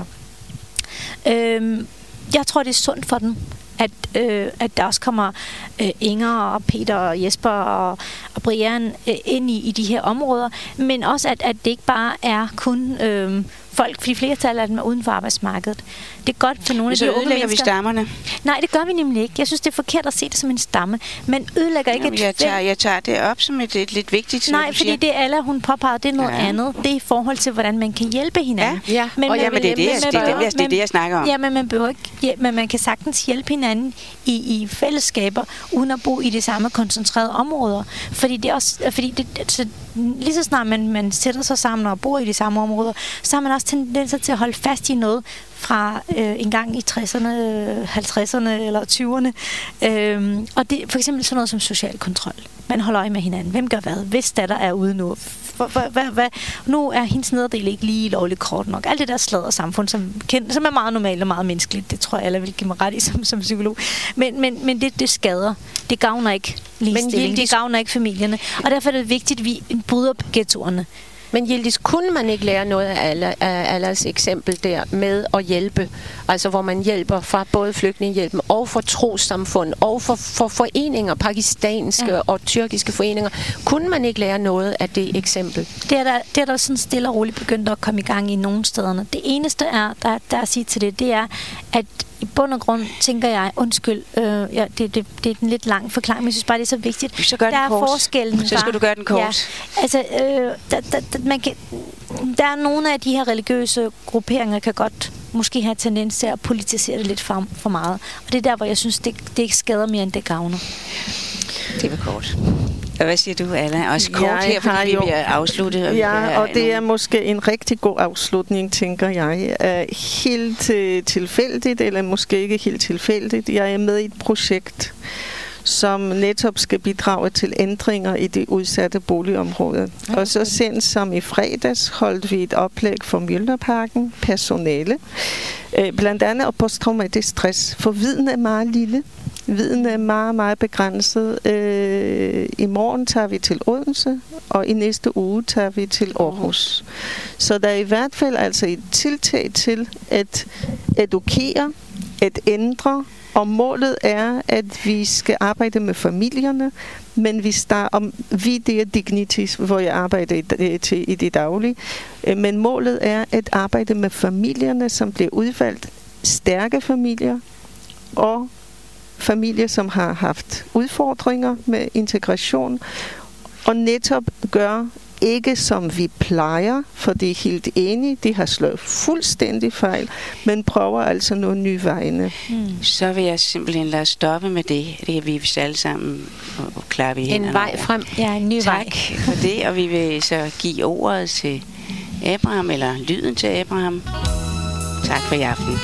Øhm, jeg tror, det er sundt for dem, at, øh, at der også kommer øh, Inger og Peter og Jesper og, og Brian øh, ind i, i de her områder, men også, at, at det ikke bare er kun øh, folk, fordi flertallet af dem er uden for arbejdsmarkedet. Det er godt for nogle af de unge ødelægger mennesker. vi stammerne? Nej, det gør vi nemlig ikke. Jeg synes, det er forkert at se det som en stamme, men ødelægger ikke Jamen, et jeg, tager, jeg tager det op som et, et lidt vigtigt. Nej, fordi det alle, hun påpeger, det er noget ja. andet. Det er i forhold til, hvordan man kan hjælpe hinanden. Ja, ja. Men, og man, jamen, det er det, men, jeg, det, er det, det, er det, jeg snakker om. Ja, men man behøver ikke, ja, men man kan sagtens hjælpe hinanden i, i fællesskaber, uden at bo i de samme koncentrerede områder. Fordi det er også, fordi det, altså, lige så snart man, man sætter sig sammen og bor i de samme områder, så har man også tendenser til at holde fast i noget fra øh, en gang i tresserne, halvtredserne eller tyverne. Øhm, og det er for eksempel sådan noget som social kontrol. Man holder øje med hinanden. Hvem gør hvad? Hvis datter er ude nu. Hva, hva, hva? Nu er hendes nederdel ikke lige lovligt kort nok. Alt det der sladder samfund, som, som er meget normalt og meget menneskeligt. Det tror jeg, alle vil give mig ret i som, som psykolog. Men, men, men det, det skader. Det gavner ikke ligestilling. Det gavner ikke familierne. Og derfor er det vigtigt, at vi bryder ghettoerne. Men Yildiz, kunne man ikke lære noget af Alla, af Allas eksempel der med at hjælpe? Altså hvor man hjælper fra både flygtningehjælpen og for trossamfund og for, for foreninger, pakistanske ja. og tyrkiske foreninger. Kunne man ikke lære noget af det eksempel? Det er der, det er der sådan stille og roligt begyndt at komme i gang i nogle stederne. Det eneste, er, der, der er at sige til det, det er, at i bund og grund tænker jeg, undskyld, øh, ja, det, det, det er en lidt lang forklaring, men jeg synes bare, det er så vigtigt. Så gør der er kort. forskellen. Så skal du gøre den kort. Ja, altså, øh, der, der, der, man kan, der er nogle af de her religiøse grupperinger, kan godt måske have tendens til at politisere det lidt for, for meget. Og det er der, hvor jeg synes, det, det ikke skader mere, end det gavner. Det var kort. Og hvad siger du, Alla? Også kort jeg her, fordi jo, vi er afsluttet. Og ja, og det nogle... er måske en rigtig god afslutning, tænker jeg. Uh, helt uh, tilfældigt, eller måske ikke helt tilfældigt. Jeg er med i et projekt, som netop skal bidrage til ændringer i de udsatte boligområder. Okay. Og så sent som i fredags holdt vi et oplæg for Mjølnerparken, personale. Uh, blandt andet posttraumatisk stress, for viden er meget lille. Viden er meget, meget begrænset. Øh, I morgen tager vi til Odense, og i næste uge tager vi til Aarhus. Så der er i hvert fald altså et tiltag til at edukere, at ændre, og målet er, at vi skal arbejde med familierne, men vi starter om vi det er Dignities, hvor jeg arbejder i, til, i det daglige. Men målet er at arbejde med familierne, som bliver udvalgt stærke familier, og familier, som har haft udfordringer med integration, og netop gør ikke som vi plejer, for det er helt enige, de har slået fuldstændig fejl, men prøver altså nogle nye vegne. Mm. Så vil jeg simpelthen lade stoppe med det. Det kan vi alle sammen og klappe i hænderne. En vej frem. Ja, en ny tak vej. Tak for det, og vi vil så give ordet til Abraham, eller lyden til Abraham. Tak for i aften.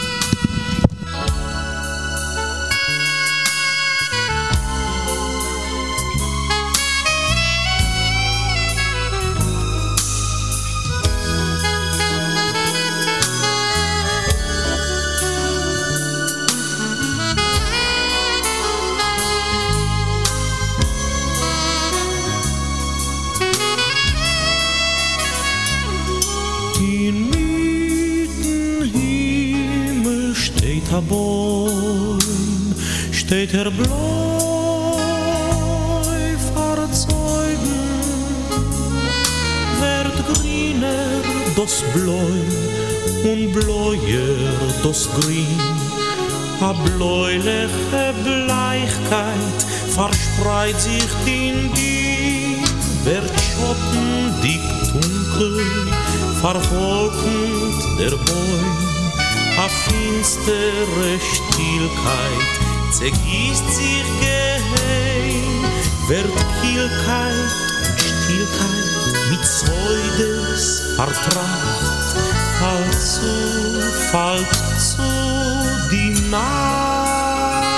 Bäum steht der Bläu verzeugen, wird grüner das Bläu und bläuer das Grün. A bläuliche Bleichkeit verspreit sich in die, wird Schatten dick dunkel, verfolgend der Bäum. A finstere Stillkeit zergießt sich geheim, wird Kielkeit und Stillkeit mit Säudes vertracht. Fallt zu, fallt zu die Nacht.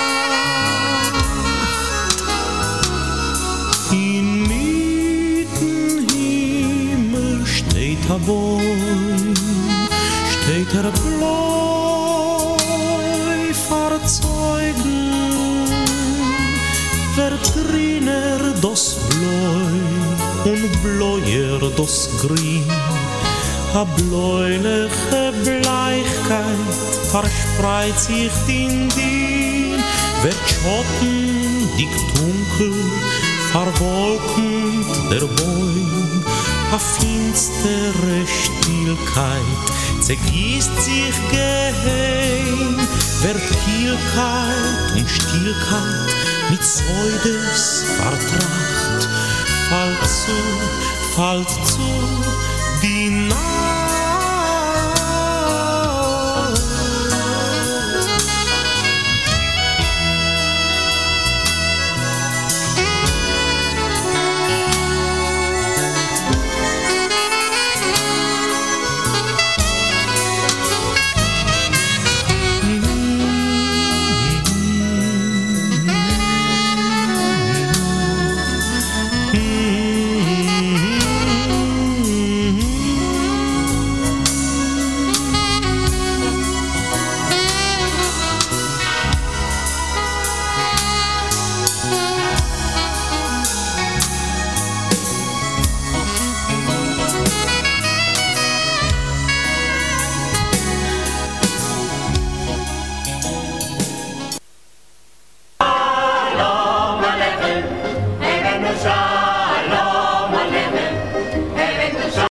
Inmitten Himmel steht a Bäum, steht er Bläu verzeugen, wird grüner das Bläu und bläuer das Grün. A bläuliche Bleichkeit verspreit sich in dir, wird Schatten dick dunkel, verwolkend der Bäum. A finstere Stillkeit zergießt sich geheim, wird Kielkeit und Stillkeit mit Säudes vertracht. Fallt zu, fallt zu